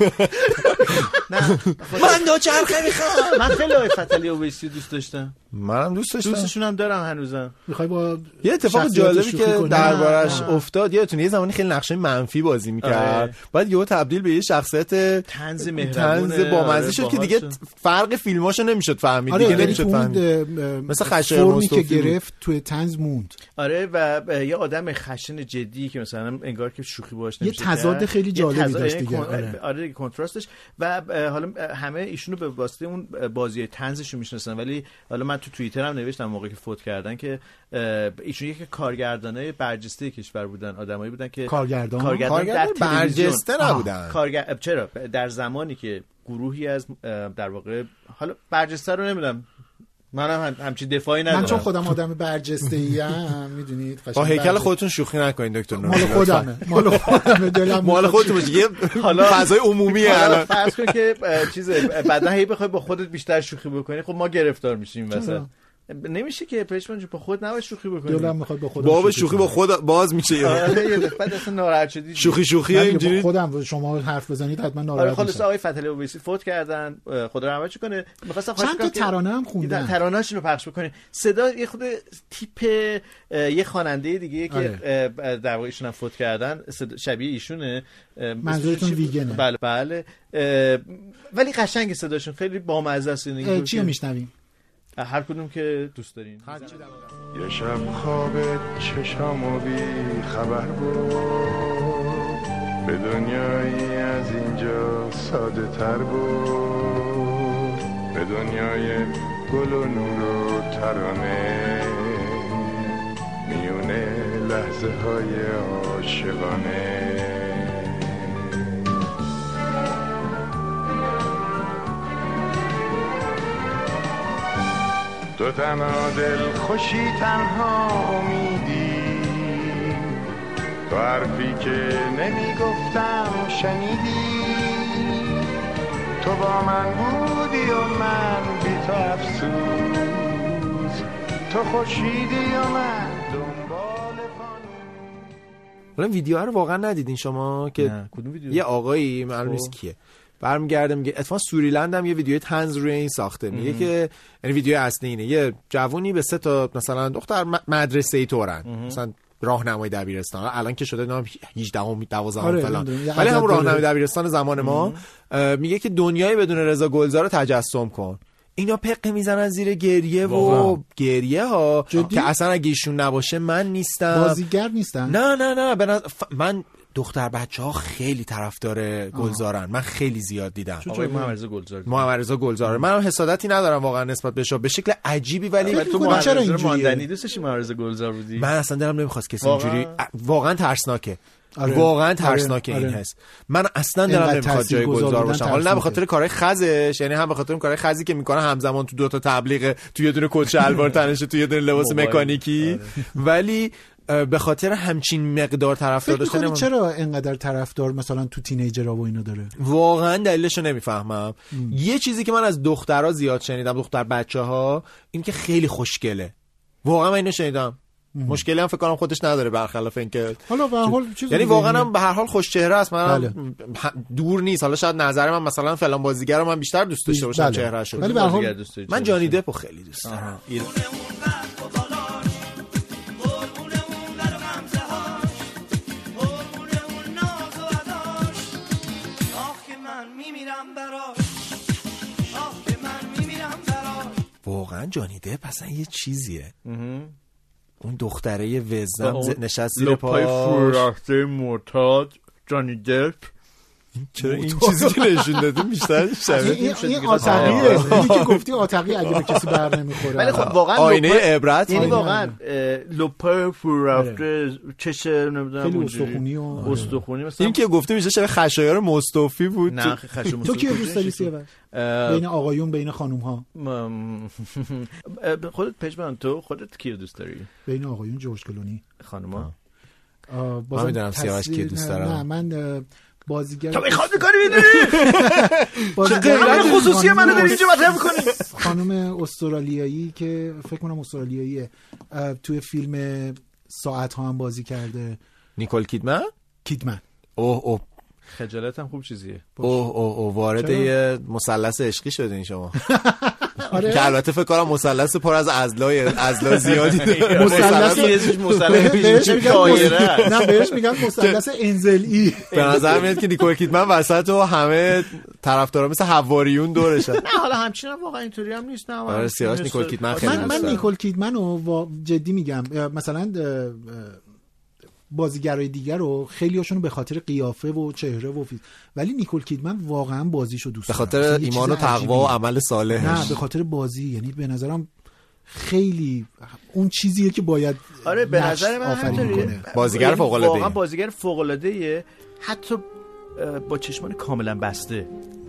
نه من دو چرخه می‌خوام. من خیلی آقای فتحعلی اویسی دوست داشتم. منم دوست داشتم. دوستشون هم دارم هنوزم. می‌خوای با یه اتفاق جالبی که دربارش افتاد، یادتونه یه زمانی خیلی نقشه منفی بازی می‌کرد، بعد یهو تبدیل به یه شخصیت طنز مهربون طنز بامزه شد که دیگه فرق فیلماشو نمیشد فهمید. دیگه نمیشد فهمید. مثلا خشایار که گرفت توی طنز موند. آره و یه آدم خشن جدی که مثلا انگار که شوخی باش نمیشه. یه تضاد خیلی جالبی داشت دیگه. آره کنتراستش و حالا همه ایشونو به واسطه اون بازی طنزشون میشناسن، ولی حالا من تو توییتر هم نوشتم موقعی که فوت کردن که ایشون یک کارگردانای برجسته کشور بودن، آدمایی بودن که کارگردان کارگردان در برجسته نبودن. کارگر چرا در زمانی که گروهی از در واقع حالا برجسته رو نمیدونم، منم هم همچین دفاعی ندارم. من چون خودم آدم برجسته‌ای ام میدونید با هیکل خودتون شوخی نکنید دکتر. مال خودمه مال خودمه دلم مال خودتون باشه. یه حالا فضای عمومیه. الان فرض کن که چیز بعدا هی بخوای با خودت بیشتر شوخی بکنی، خب ما گرفتار میشیم وسط. نمیشه که پشمان جو با خود نباید شوخی بکنی. دلم میخواد با خودم باب شوخی با خود باز میشه. یه بعد اصلا ناراحت شدی. شوخی شوخی اینجوری خودم شما حرف بزنید حتما ناراحت میشم. آره خلاص آقای فتحعلی اویسی فوت کردن، خدا رحمتش کنه. می‌خواستم خواهش کنم چند تا ترانه هم خوندن، ترانه‌اشون رو پخش بکنین. صدا یه خود تیپ یه خواننده دیگه که در واقع ایشون فوت کردن شبیه ایشونه. منظورتون ویگنه؟ بله بله ولی قشنگ صداشون خیلی بامزه است. این چی میشنویم؟ هر کدوم که دوست دارین. یه شب خواب چشامو بی خبر بود، به دنیایی از اینجا ساده تر بود، به دنیای گل و نور و ترانه، میونه لحظه های عاشقانه. تو تنها دل خوشی تنها امیدی، تو حرفی که نمی گفتم شنیدی، تو با من بودی و من بی تو افسوس، تو خورشیدی و من دنبال فانوس. حالا ویدیو رو واقعا ندیدین شما که یه آقایی معلوم نیست کیه برمیگرده میگه اتفاقا سوریلند هم یه ویدیوی طنز روی این ساخته، میگه که یعنی ویدیو اصلی اینه یه جوونی به سه تا مثلا دختر مدرسه‌ای طورن، مثلا راهنمای دبیرستان، الان که شده نام هجدهم دوازدهم آره فلان، ولی همون راهنمای دبیرستان زمان ما میگه که دنیای بدون رضا گلزار رو تجسم کن. اینا پقه میزنن زیر گریه و واقعا. گریه ها جدی؟ که اصلا اگه ایشون نباشه من نیستم، بازیگر نیستن. نه نه نه بنا... ف... من دختر بچه ها خیلی طرفدار گلزارن، من خیلی زیاد دیدم. آقای محمد رضا گلزار محمد رضا گلزار منم حسادتی ندارم واقعا نسبت بهش به شکل عجیبی، ولی تو محمد رضا ماندنی دوستش محمد رضا گلزار بودی؟ من اصلا دلم نمیخواست کسی اینجوری، واقعا ترسناکه. آره. واقعا ترسناکه آره. این حس. من اصلا دلم نمیخواد جای گلزار باشم، حالا نه به خاطر کارهای خزش، یعنی هم به خاطر اون کارهای خزی که میکنه همزمان تو دو تا تبلیغ، تو یه دونه کت شلوار تنشه، تو یه دونه لباس مکانیکی، آره. ولی به خاطر همچین مقدار طرفدار داشته نمیم. چرا اینقدر طرفدار مثلا تو تینیجرها و اینا داره؟ واقعا دلیلشو نمیفهمم. یه چیزی که من از دخترها زیاد شنیدم، دختر بچه‌ها، این که خیلی خوشگله. واقعا من اینو شنیدم. مشکلی هم فکر کنم خودش نداره، برخلاف اینکه حالا به هر حال چیز یعنی واقعا هم به هر حال خوش چهره است. من بله. دور نیست، حالا شاید نظر من مثلا فلان بازیگر رو من بیشتر دوست داشته باشم بله. چهرهشو، ولی به هر حال من جانی دپو خیلی دوست دارم. واقعا جانی دپ اصلا یه چیزیه. اون دختره وزم نشست زیر پاش، لپای فرورفته معتاد جانی دپ. چرا این چیزی که نشون دادی بیشتر شبیه این آتقیه، اینی که گفتی آتقی اگه به کسی بر نمیخوره. ولی خب واقعا آینه عبرت، یعنی واقعا لپای فرورفته چش نمیدونم استخونی و استخونی مثلا این که گفته میشه شبیه خشایار مصطفی بود. نه خشایار مصطفی. تو کی دوست داری سیاوش؟ بین آقایون بین خانم ها؟ خودت پژمان، تو خودت کی دوست داری؟ بین آقایون جورج کلونی، خانم‌ها من میدونم سیاوش کی دوست دارم. نه من بازیگر تو میخواد میکنی میدونی چه غیرت خصوصی منو داری اینجا مطرح میکنی. خانم استرالیایی که فکر کنم استرالیاییه، توی فیلم ساعت ها هم بازی کرده، نیکول کیدمن. کیدمن اوه اوه خجالت هم خوب چیزیه. اوه اوه اوه وارد یه مثلث عشقی شدین شما. آره. که البته فکر کنم مثلث پر از ازلای ازلا زیادی داره. مثلث مثلث دایره، نه بهش میگن مثلث انزلی. به نظر میاد که نیکول کیدمن وسط و همه طرفدارا مثل حواریون دورشن. نه حالا همچنین واقعا اینطوری هم نیست. نه آره سیاوش نیکول کیدمن خیلی من من نیکول کیدمن رو جدی میگم، مثلا بازیگرای دیگر رو خیلی هاشون به خاطر قیافه و چهره و فیز، ولی نیکول کیدمن واقعا بازیشو دوست دارم، به خاطر ایمان و تقوا و عمل صالحش. نه به خاطر بازی، یعنی به نظرم خیلی اون چیزیه که باید آره به نظر من همینطوریه. بازیگر فوق العاده، واقعا بازیگر فوق العاده ایه، حتی با چشمان کاملا بسته.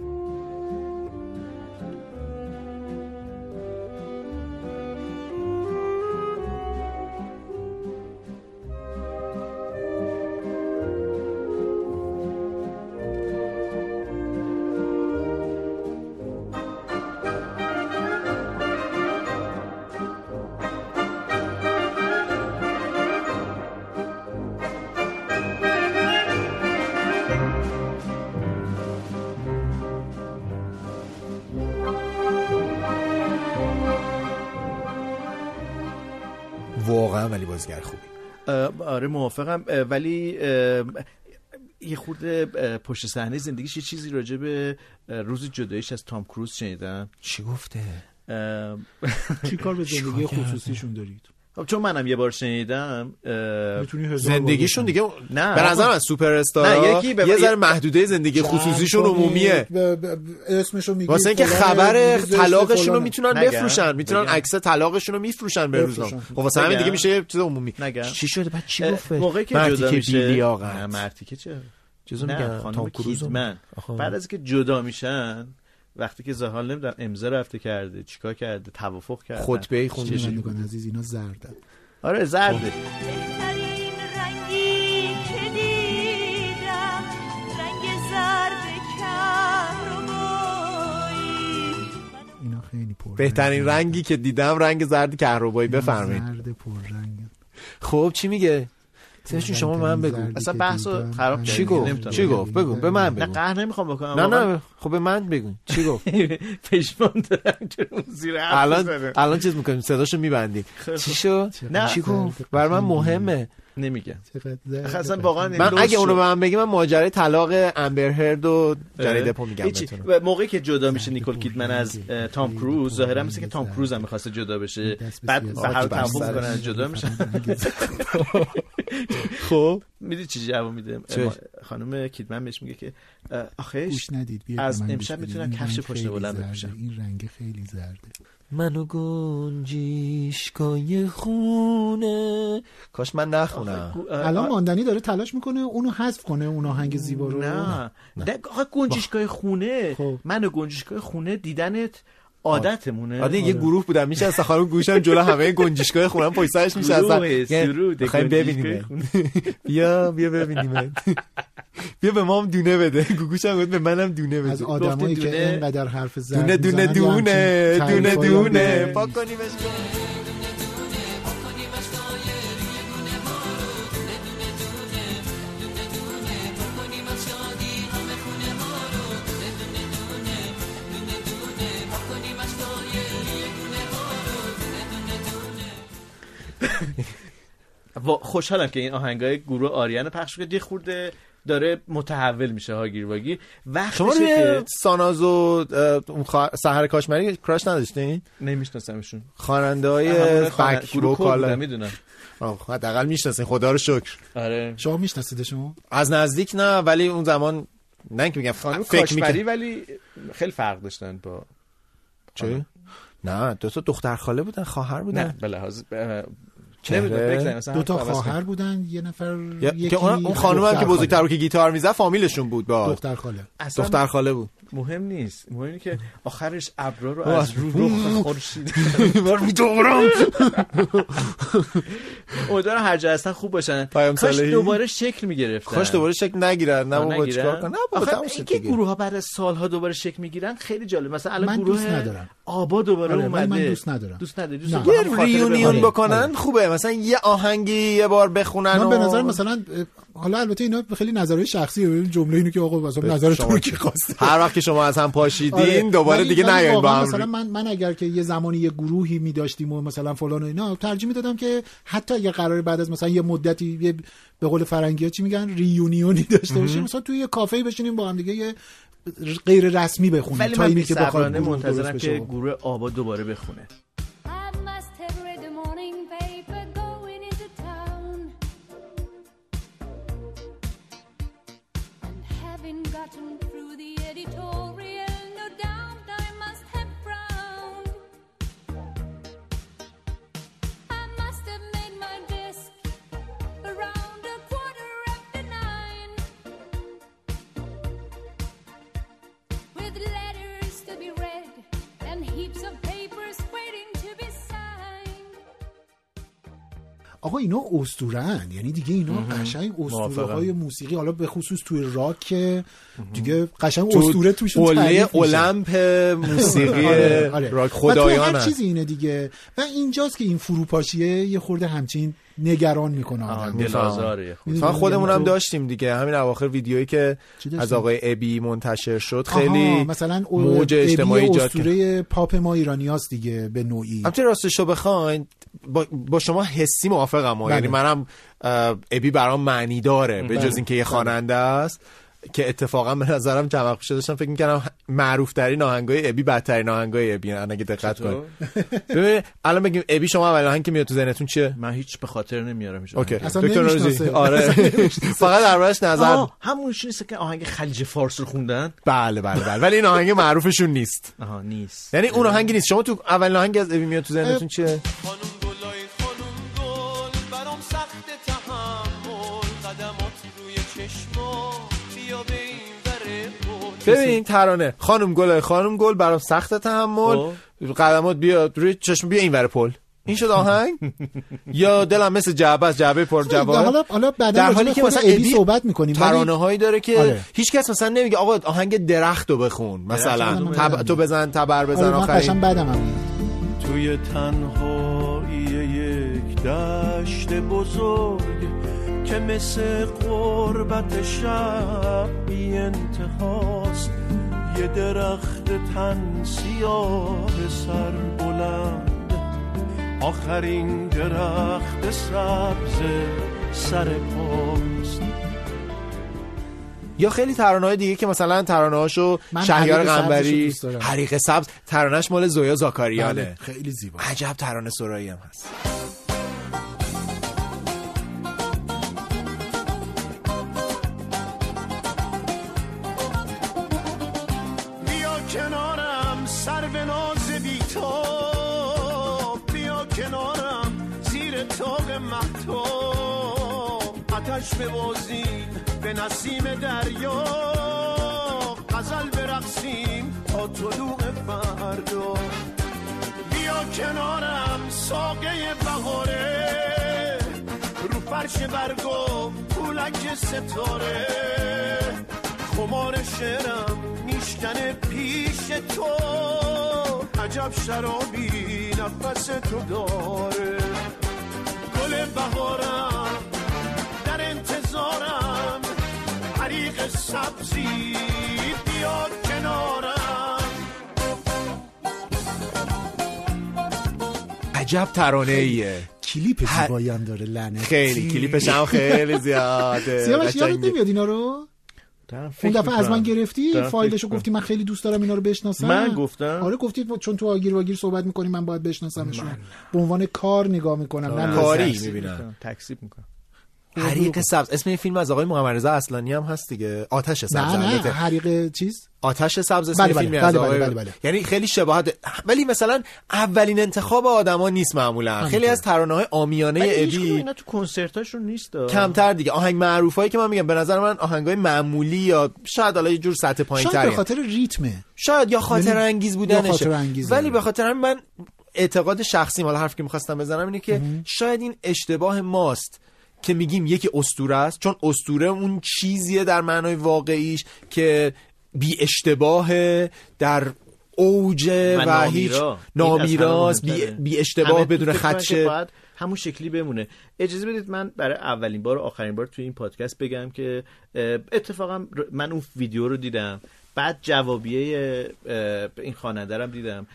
واقعا ولی بازیگر خوبی. آره موافقم، ولی یه خورده پشت صحنه زندگیش یه چیزی راجع به روز جداییش از تام کروز شنیدم. چی گفته؟ چی کار به زندگی خصوصیشون دارید؟ چون منم یه بار شنیدم زندگیشون دیگه نه به نظر من سوپر استارا یه ذره محدوده زندگی خصوصیشون عمومیه، اسمشو میگه واسه اینکه خبر طلاقشون رو میتونن بفروشن، میتونن عکس طلاقشون رو میفروشن به روزنامه، خب واسه همین دیگه میشه یه چیز عمومی. چی شده بعد چی گفت موقعی که جدا میشه؟ نه مرتی که چه چیزو میگن تام کروز من بعد از که جدا میشن وقتی که زحال نمیدونم امضا رفته کرده چیکار کرده توافق کرده خطبه خونده میگن عزیز اینا زردن. آره زرده. بهترین رنگی که دیدم رنگ زرد کهربایی بهترین رنگی که دیدم رنگ زرد کهربایی. بفرمایید. زرد پررنگ. خب چی میگه؟ سرشون شما من بگو. اصلا بحثو خراب کردی. چی گفت؟ چی گفت؟ بگو به من بگو. نه قهر نمیخوام بکنم. نه نه خب به من بگو. چی گفت؟ پشمان دارم که زیر حرف الان الان چیز میکنیم صداشو میبندیم. چی شد؟ چی گفت؟ برای من مهمه. نمیگه. اصلا واقعا من اگه اونو به من بگی من ماجرای طلاق امبر هرد و جانی دپو میگم بهتون. موقعی که جدا میشه نیکول کیدمن از تام کروز ظاهرا مثل که تام کروز هم می‌خواسته جدا بشه، بعد به هر توافق می‌کنن جدا میشن. خب میدونی چی جواب میده خانم کیدمن؟ بهش میگه که آخه از امشب میتونم کفش پشت بلند بپوشم. این رنگ خیلی زرده. منو گنجیشکای خونه. کاش من نخونم. الان ماندنی داره تلاش میکنه اونو حذف کنه اون آهنگ زیبا رو. نه نه آقا گنجیشکای خونه. منو گنجیشکای خونه دیدنت عادتمونه. آره یه گروه بودن میشه از خانم گوشم جلو همه گنجشگاه خونم پشت سرش میشه اصلا خواهیم ببینیم. بیا بیا ببینیم. بیا به ما هم دونه بده. گوگوشم گفت به منم دونه بده. از آدمایی که اینقدر حرف زرد دونه دونه دونه دونه دونه پاک کنیمش. خوشحالم که این آهنگای گروه آریان پخش شد. یه خورده داره متحول میشه ها گیر واگیر. شما روی ساناز و سحر کاشمری کراش نداشتین؟ نمیشناسمشون. خواننده های بک وکال میدونم. آخ حداقل میشناسین خدا رو شکر. آره شما میشناسیدشون؟ از نزدیک نه ولی اون زمان نه اینکه میگم فکر میکنم ولی خیلی فرق داشتن با چه؟ نه دو تا دختر خاله بودن، خواهر بودن. نه به لحاظ دو تا خواهر بودن، یه نفر یکی که اون خانوم هم که بزرگتر رو که گیتار میزد فامیلشون بود با دختر خاله. دختر خاله بود. مهم نیست، مهم اینه که آخرش ابرا رو از رو رخ خورشید بار میدورم. امیدوارم هر جا هستن خوب باشن. کاش دوباره شکل میگرفتن. کاش دوباره شکل نگیرن. نه بابا چیکار کنن؟ آخه اینکه گروه ها بعد از سالها دوباره شکل میگیرن خیلی جالب. مثلا الان گروه آبا دوباره اومده. من دوست ندارم. دوست نداری؟ دوست یه ریونیون بکنن خوبه. مثلا یه آهنگی یه بار بخونن. من به نظر مثلا حالا البته اینا خیلی نظرهای شخصیه، جمله اینو که آقا مثلا نظر تو کی خواسته. هر وقت که شما از هم پاشیدین آره. دوباره دیگه نیاین با هم. مثلا من من اگر که یه زمانی یه گروهی می داشتیم و مثلا فلان و اینا ترجیح میدادم که حتی اگه قراره بعد از مثلا یه مدتی یه به قول فرنگی‌ها چی میگن ریونیونی داشته باشیم، مثلا توی یه کافه بشینیم با هم دیگه یه غیر رسمی بخونیم تا اینی که بخوام منتظرم که گروه آبا دوباره بخونه. آقا اینا اسطوره‌ان، یعنی دیگه اینا قشنگ اسطوره‌های موسیقی، حالا به خصوص توی راک دیگه قشنگ اسطوره توشون تعریف میشه. المپ موسیقی آره، آره. راک خدایانه. هر چیزی اینه دیگه و اینجاست که این فروپاشیه یه خورده همچین نگران میکنه آدم. دلازاره. مثلا خودمون هم داشتیم دیگه همین اواخر ویدیویی که از آقای ابی منتشر شد خیلی مثلا موج اجتماعی ایجاد کرد. اسطوره پاپ ما ایرانیاست دیگه به نوعی. البته راستشو بخواید با, با شما حسی موافقم، یعنی منم ابی برام معنی داره به جز اینکه یه خواننده است که اتفاقا به نظرم چند وقت داشتم فکر می‌کردم معروف ترین آهنگای ابی بدترین آهنگای ابی. اگه دقت کنید ببین الان بگیم ابی شما اول آهنگ که میاد تو ذهنتون چیه؟ من هیچ به خاطر نمیارم میشه. دکتر روزی آره فقط دربارش نظر همون چیزی که آهنگ خلیج فارس رو خوندن. بله بله بله ولی این آهنگ معروفشون نیست. آها نیست، یعنی اون آهنگ نیست. شما تو اول آهنگ از ابی میاد تو ذهنتون چیه؟ ببین ترانه خانم گل خانم گل برام سخت تحمل، قدمات بیا روی چشم بیا این ور پل این شد آهنگ. یا دلم مثل جعبه است، جعبه پر جواب. حالا حالا بعدا در حالی که مثلا ابی صحبت می‌کنیم ترانه‌هایی داره که آره. هیچ کس مثلا نمیگه آقا آهنگ درختو بخون مثلا تب... تو بزن تبر بزن آره آخرین من بعدم هم توی تنهایی یک دشت بزرگ که مثل قربت شب بی انتهاست، یه درخت تن سیاه سر بلند، آخرین درخت سبز سر پاست. یا خیلی ترانه‌های دیگه که مثلا ترانه‌هاشو شهریار قنبری، حریق سبز، ترانه‌اش مال زویا زاکاریانه، خیلی زیبا، عجب ترانه سرایی هم هست. بیا کنارم سر به ناز بی تو، بیا کنارم زیر طاق مهتاب، آتش ببازیم به نسیم دریا، غزل برقصیم تا طلوع فردا. بیا کنارم ساقه بهاره، رو فرش برگو پولک ستاره، خمار شعرم میشکنه پیش تو، عجب شرابی نفس تو داره. گل بهارم در انتظارم، حریق سبزی بیا کنارم. عجب ترانه ایه. کلیپ زیبایی هم داره لعنت. خیلی کلیپش هم خیلی زیاده. سیاوش یادت نمیاد اینا رو؟ اون دفعه از من گرفتی فایلشو گفتی من خیلی دوست دارم اینا رو بشناسم. من گفتم آره گفتی چون تو آگیر واگیر صحبت میکنی من باید بشناسمشون، به عنوان کار نگاه میکنم نه کاری میبینم، تکذیب میکنم. حریق سبز اسم این فیلم از آقای محمد رضا اصلانی هم هست دیگه. آتش سبز. نه نه حریق چیز آتش سبز اسم بله بله فیلمی بله از آقای بله بله بله. یعنی خیلی شباهت، ولی مثلا اولین انتخاب آدما نیست معمولا. هم خیلی هم. از ترانه‌های عامیانه ابی اینا تو کنسرتاشون نیست، کمتر دیگه. آهنگ معروفایی که من میگم به نظر من آهنگای معمولی یا شاید حالا یه جور سطح پایین‌تری، شاید به خاطر ریتمه، شاید یا خاطر انگیز بودنشه، ولی به خاطر همین من اعتقاد شخصی حالا حرفی که می‌خواستم بزنم اینه که شاید این اشتباه ماست که میگیم یکی اسطوره است، چون اسطوره اون چیزیه در معنای واقعیش که بی اشتباه در اوج و, و هیچ نامیراست، بی, بی اشتباه بدون خدشه، باید همون شکلی بمونه. اجازه بدید من برای اولین بار و آخرین بار توی این پادکست بگم که اتفاقا من اون ویدیو رو دیدم، بعد جوابیه این خواننده رو دیدم،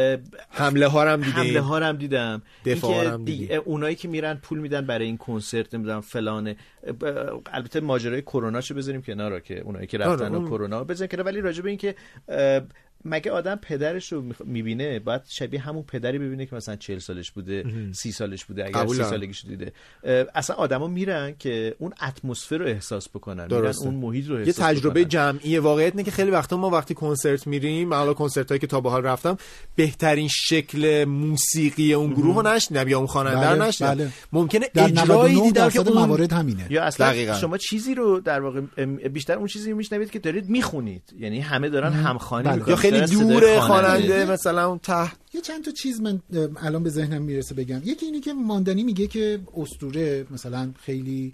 حمله ها هم دیدم حمله ها هم دیدم دفاع هم دیدم، اونایی که میرن پول میدن برای این کنسرت نمیدونم فلانه. البته ماجرای کروناشو بذاریم کنار که اونایی که رفتن و کرونا بزنن کنار، ولی راجع به این که مگه آدم پدرش رو میبینه باید شبیه همون پدری ببینه که مثلا چهل سالش بوده، سی سالش بوده، اگر سی سالگیش دیده. اصلا آدما میرن که اون اتمسفر رو احساس بکنن، میرن اون محیط رو احساس بکنن. یه تجربه بکنن. جمعی. واقعیت اینه که خیلی وقتا ما وقتی کنسرت میریم، حالا کنسرتایی که تا به حال رفتم، بهترین شکل موسیقی اون گروه رو نشنیدم یا اون خواننده رو نشنیدم. بله. ممکنه اجرایی دیدم که اون موارد همینه. یا اصلا دقیقا. شما چیزی رو در واقع بیشتر اون چیزی رو میشنوید که دارید میخونید، یعنی همه دارن همخوانی بله. یا خیلی دوره خواننده مثلا اون ته. یه چند تا چیز من الان به ذهنم میرسه بگم. یکی اینی که ماندنی میگه که اسطوره مثلا خیلی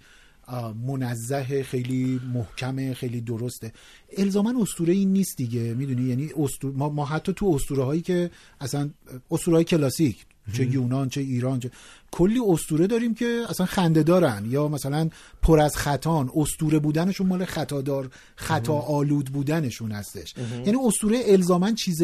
منزه، خیلی محکمه، خیلی درسته. الزاما اسطوره این نیست دیگه، میدونی؟ یعنی اسطوره ما, ما حتی تو اسطوره هایی که اصلا اسطوره های کلاسیک، چه یونان چه ایران، چه کلی اسطوره داریم که اصلا خنده دارن یا مثلا پر از خطان. اسطوره بودنشون مال خطا دار، خطا آلود بودنشون هستش. یعنی اسطوره الزاما چیز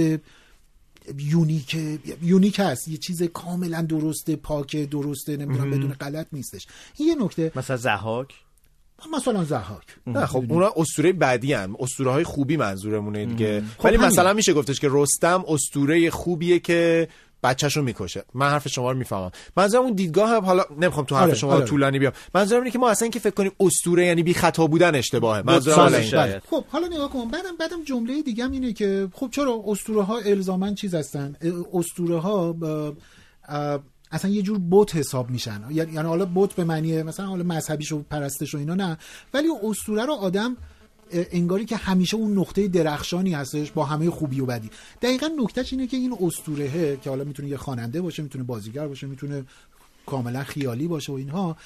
یونیک یونیک هست، یه چیز کاملا درسته، پاک، درسته، نمیدونم بدون غلط نیستش. این یه نکته. مثلا ضحاک، مثلا ضحاک نه خب اونا اسطوره بعدی ان، اسطوره های خوبی منظورمونه دیگه. ولی خب مثلا میشه گفتش که رستم اسطوره خوبیه که بچه‌شو میکشه. من حرف شما رو میفهمم. منظورم اون دیدگاه هم، حالا نمیخوام تو حرف آره، شما آره. طولانی بیام. منظورم اینه که ما اصلا اینکه فکر کنیم اسطوره یعنی بی خطا بودن اشتباهه. منظورم اینه. خب حالا نگاه کن، بعدم بعدم جمله دیگه هم اینه که خب چرا اسطوره ها الزاماً چیز هستن؟ اسطوره ها اصلا یه جور بت حساب میشن. یعنی حالا بت به معنی مثلا حالا مذهبیش و پرستش و اینا نه، ولی اسطوره رو آدم انگاری که همیشه اون نقطه درخشانی هستش با همه خوبی و بدی. دقیقاً نکتهش اینه که این اسطورهه که حالا میتونه یه خواننده باشه، میتونه بازیگر باشه، میتونه کاملا خیالی باشه و اینها،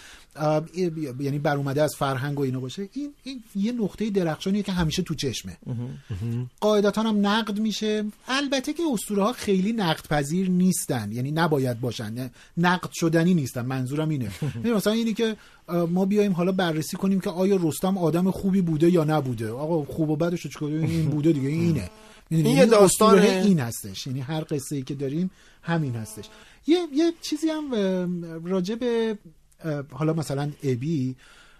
یعنی بر اومده از فرهنگ و اینا باشه، این این یه نقطه درخشانیه که همیشه تو چشمه. قاعدتاً هم نقد میشه. البته که اسطوره ها خیلی نقد پذیر نیستن، یعنی نباید باشن، نقد شدنی نیستن. منظورم اینه مثلا اینی که ما بیایم حالا بررسی کنیم که آیا رستم آدم خوبی بوده یا نبوده. آقا خوب و بدش چیکار؟ این بوده دیگه، اینه. این یه داستانه، این هستش. یعنی هر قصه ای که داریم همین هستش. یه یه چیزی هم راجع به حالا مثلا ابی،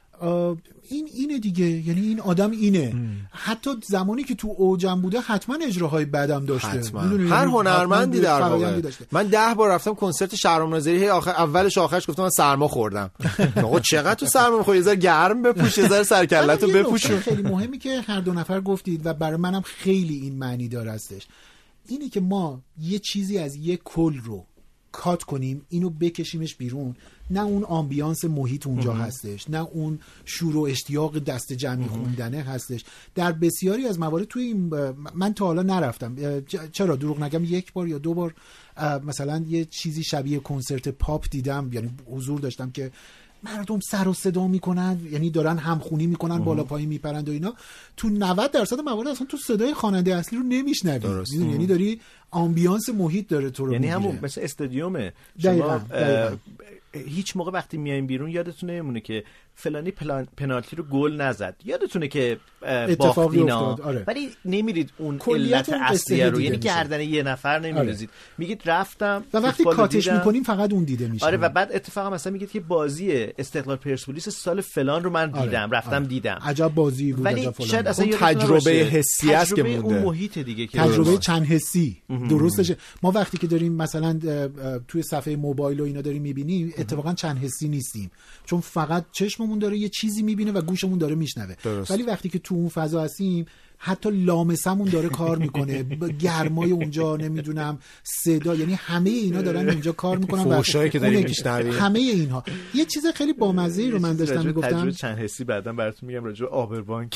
این اینه دیگه، یعنی این آدم اینه. ام. حتی زمانی که تو اوجم بوده حتما اجراهای بدم داشته. هر هنرمندی در واقع. من ده بار رفتم کنسرت شهرام ناظری، آخر اولش آخرش گفتم من سرما خوردم. آقا چقدر تو سرما می‌خوری؟ یه ذره گرم بپوش، یه ذره سرکله‌تو بپوش. خیلی مهمی که هر دو نفر گفتید و برای منم خیلی این معنی داره هستش، اینه که ما یه چیزی از یه کل رو کات کنیم، اینو بکشیمش بیرون. نه اون آمبیانس محیط اونجا ام. هستش، نه اون شور و اشتیاق دست جمعی خوندنه هستش. در بسیاری از موارد توی این من تا حالا نرفتم، چرا دروغ نگم یک بار یا دو بار مثلا یه چیزی شبیه کنسرت پاپ دیدم، یعنی حضور داشتم که مردم سر و صدا میکنن، یعنی دارن همخونی میکنن، بالا پایین میپرند و اینا. تو نود درصد موارد اصلا تو صدای خواننده اصلی رو نمیشنوی، یعنی داری آمبیانس محیط داره تو رو، یعنی میگیره. همون مثل استادیومه. دقیقاً، دقیقاً. هیچ موقع وقتی میایم بیرون یادتونه نمونه که فلانی پنالتی رو گل نزد، یادتونه که باخت اینا، آره. ولی نمیرید اون علت اصلی رو، یعنی گردن یه نفر نمیریزید، آره. میگید رفتم و وقتی کاتش میکنیم فقط اون دیده میشه. آره و بعد اتفاقا مثلا میگید که بازی استقلال پرسپولیس سال فلان رو من دیدم، آره. رفتم آره. دیدم عجب بازی بود، ولی شاید اصلا اون تجربه حسی است که مونده، اون محیط دیگه که تجربه چند حسی درستشه. ما وقتی که داریم مثلا توی صفحه موبایل و اینا داریم میبینیم، اتفاقا چند حسی نیستیم، چون فقط چشممون داره یه چیزی میبینه و گوشمون داره میشنوه. ولی وقتی که تو اون فضا هستیم حتی لامسمون داره کار میکنه، گرمای اونجا، نمیدونم صدا، یعنی همه اینا دارن اونجا کار میکنن. فوشایی که داریم میشنویم، همه اینها. یه چیز خیلی بامزه رو من داشتم میگفتم، تجربه چند حسی بعداً براتون میگم راجع به آبربانک.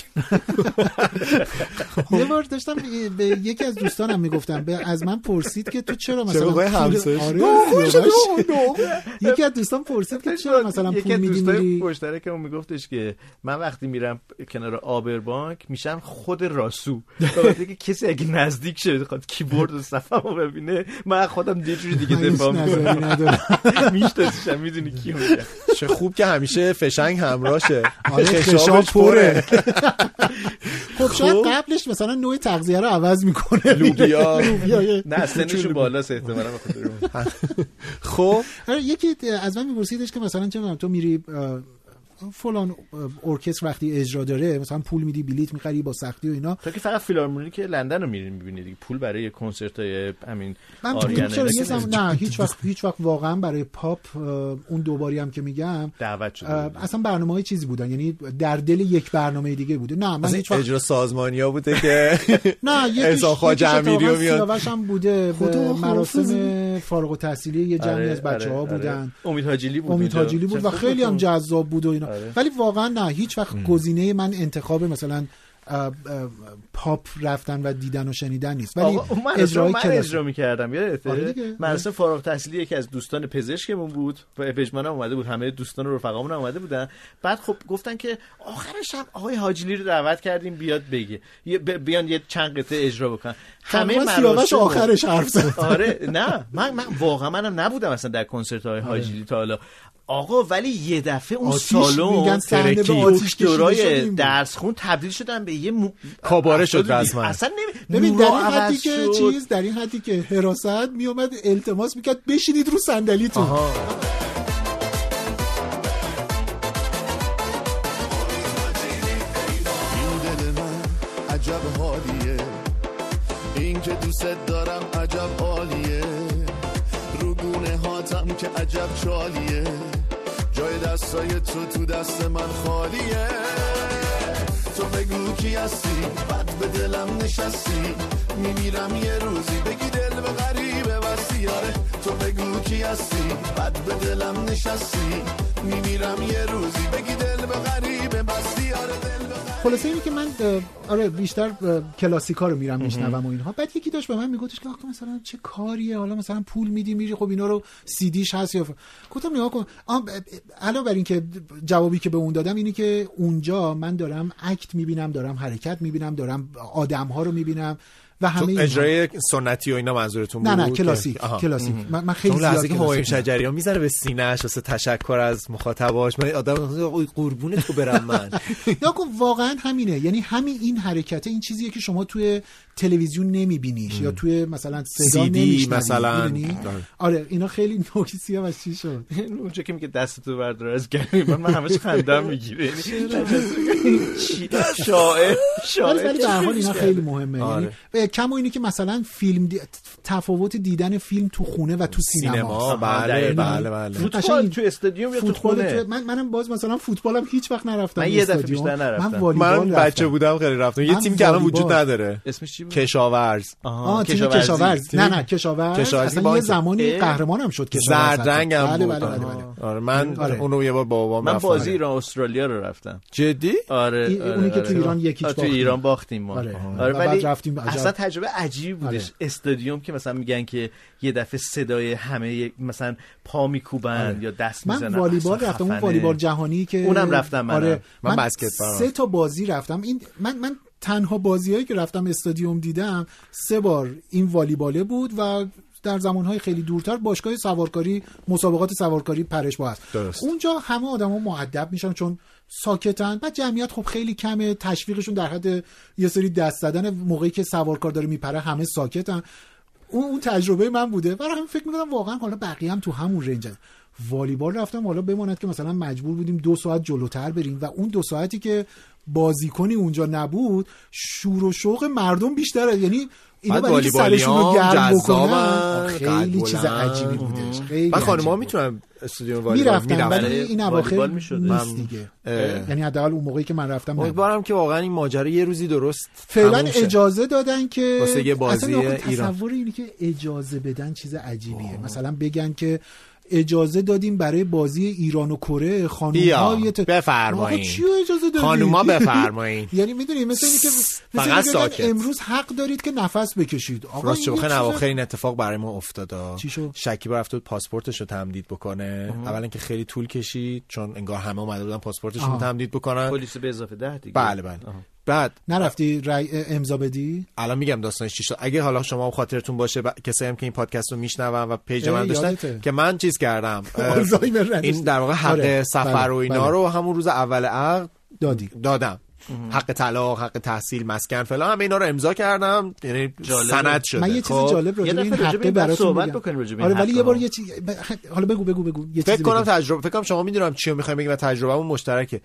یه بار داشتم به یکی از دوستانم میگفتم، از من پرسید که تو چرا مثلا آره یکی از دوستان پرسید که چرا مثلا پول میدی میری. مشترکمون میگفتش که من وقتی میرم کنار آبربانک میشم خود راسو، وقتی که کسی اگه نزدیک شه بخواد کیبورد و صفحه‌مو ببینه، من خودم یه جوری دیگه دفاع میکنم. میشناسیشم، میدونی کی میگه. چه خوب که همیشه فشنگ همراهشه. آره خشاب پره. خب شاید قبلش مثلا نوع تغذیه رو عوض میکنه، لوبیا. نه سنشون بالاست احتمالاً بخاطر اون. خب یکی از من میپرسیدش که مثلا چه تو میری فلان ارکستر وقتی اجرا داره مثلا پول میدی، بلیت میخری با سختی و اینا، تا که فقط فیلارمونیک لندن رو میرین میبینید دیگه، پول برای کنسرت‌های همین آریانا نه هیچ وقت هیچ وقت واقعا برای پاپ اون دوباری هم که میگم دعوت شده اصلا برنامه‌های چیزی بودن، یعنی در دل یک برنامه دیگه بوده. نه من هیچ وقت اجرا سازمانیا بوده که نه احسان خواجه امیری رو میاد، سیاوش هم بوده، مراسم فارغ التحصیلی یه جمعی از بچه‌ها بودن، امید حاجیلی بود، امید حاجیلی بود و خیلی هم جذاب بود و اینا. آره. ولی واقعا نه هیچ وقت گزینه من انتخاب مثلا آه آه پاپ رفتن و دیدن و شنیدن نیست، ولی اجرای من اجرا می‌کردم. یادته مراسم فارغ التحصیلی یکی از دوستان پزشکمون بود و پژمانم اومده بود، همه دوستان و رفقامون هم اومده بودن. بعد خب گفتن که آخرش هم آقای حاجیلی رو دعوت کردیم بیاد بگه، بیان یه چند قطعه اجرا بکنن. همه مراسم آخرش حرف زد. آره نه من من واقعا منم نبودم مثلا در کنسرت‌های حاجیلی تا حالا آقا، ولی یه دفعه اون سالن دکترای درس خون تبدیل شدن به یه م... کاباره شد رسما. اصلا ببین در این حدی که چیز در این حدی که حراست می اومد التماس میکرد بشینید رو صندلیتون. آها. این دل من عجب حالیه، این که دوست دارم عجب عالیه، رو گونه هاتم که عجب چالیه، جای دستای تو تو دست من خالیه. تو بگو کی هستی بد به دلم نشستی میمیرم یه روزی بگی دل به غریبه بستی آره تو بگو کی هستی بد به دلم نشستی میمیرم یه روزی بگی دل به غریبه بستی آره دل به خلاصه اینه که من آره بیشتر کلاسیکا رو میرم میشنوم و اینها. بعد یکی داشت به من میگفتش که آخه مثلا چه کاریه حالا مثلا پول میدی میری خب اینا رو سی دیش هست یا ف... گفتم نگاه کن علاوه بر این که جوابی که به اون دادم اینه که اونجا من دارم اکت میبینم دارم حرکت میبینم دارم آدم‌ها رو میبینم و همه اجرای سنتی و اینا منظورتون بود؟ نه نه کلاسیک کلاسیک من, من خیلی زیاد لحظه که هوای شجریان میذاره به سینه‌اش واسه تشکر از مخاطباش من آدم قربون تو برم من یا کن واقعا همینه یعنی همین این حرکت این چیزیه که شما توی تلویزیون نمیبینیش یا توی مثلا صدا نمیشنوی مثلا آره اینا خیلی نوکیسیه و چی شد اونجا که میگه دستتو بردار از گلوی من همش خندم میگیره شاعر شاعر ولی به هر حال اینا خیلی مهمه یعنی کما اینه که مثلا فیلم دی... تفاوت دیدن فیلم تو خونه و تو سینما بله بله بله فوتبال تو استادیوم یا تو خونه تو... من منم باز مثلا فوتبالم هیچ وقت نرفتم من یه دفعه بیشتر نرفتم من, من بچه بودم خیلی رفتم یه تیم که الان وجود نداره اسمش چی بود کشاورز آها تیم کشاورز نه نه کشاورز اصلا یه زمانی قهرمانم شد کشاورز زرد رنگم بله بود بله بله بله آره من اونو یه بار بابام من بازی ایران استرالیا رو رفتم جدی آره اونی که تو ایران یکیش باختیم تو ایران باختیم ما آره ولی رفتیم اصلا تجربه عجیب بودش استادیوم که مثلا میگن که یه دفعه صدای همه مثلا پا میکوبن یا دست میزنن من والیبال رفتم اون والیبال جهانی که اونم رفتم من آره من بسکتبال سه تا بازی رفتم این من من تنها بازیایی که رفتم استادیوم دیدم سه بار این والیباله بود و در زمانهای خیلی دورتر باشگاه سوارکاری مسابقات سوارکاری پرشبا هست درست. اونجا همه آدما مؤدب میشن چون ساکتن و جمعیت خب خیلی کمه تشویقشون در حد یه سری دست زدن موقعی که سوارکار داره میپره همه ساکتن اون اون تجربه من بوده برای همین فکر می‌کردم واقعا حالا بقیه هم تو همون رنجن والیبال رفتم حالا بماند که مثلا مجبور بودیم دو ساعت جلوتر بریم و اون دو ساعتی که بازیکنی اونجا نبود شور و شوق مردم بیشتره یعنی اینا برای که سرشون رو گرم بکنن خیلی چیز عجیبی بودش خیلی من خانم‌ها میتونم استودیو والیبال میرفتم ولی این اواخر نیست دیگه یعنی حداقل اون موقعی که من رفتم امیدوارم که واقعا این ماجرا یه روزی درست فعلا اجازه دادن که واسه یه بازی ایران تصور اینه که اجازه بدن چیز عجیبیه مثلا بگن که اجازه دادیم برای بازی ایران و کره خانوم‌ها یه بفرمایید چی اجازه دادید خانوما بفرمایید یعنی میدونی مثلا اینکه فقط ساکت امروز حق دارید که نفس بکشید آقا راست بخیر اواخر این اتفاق برای ما افتاد چی شد شکیبا رفت پاسپورتش رو تمدید بکنه اولا که خیلی طول کشید چون انگار همه اومده بودن پاسپورتشون رو تمدید بکنن پلیس به اضافه ده دیگه بله بله آها. بعد نرفتی رای امضا بدی الان میگم داستانش چی شد اگه حالا شما خاطرتون باشه ب... کسایی هم که این پادکست رو میشنون و پیج من داشتن که من چیز کردم این در واقع حق آره. سفر بله. و اینا بله. رو همون روز اول عقد دادی دادم حق طلاق حق تحصیل مسکن فلان همه اینا رو امضا کردم یعنی سند شده من یه چیز جالب راجع به این حق براتون صحبت بکنیم راجع به آره ولی یه بار یه چیز حالا بگو بگو بگو یه فکر کنم تجربه فکر کنم شما میدونم چی رو میخوایم بگیم و تجربهمون مشترکه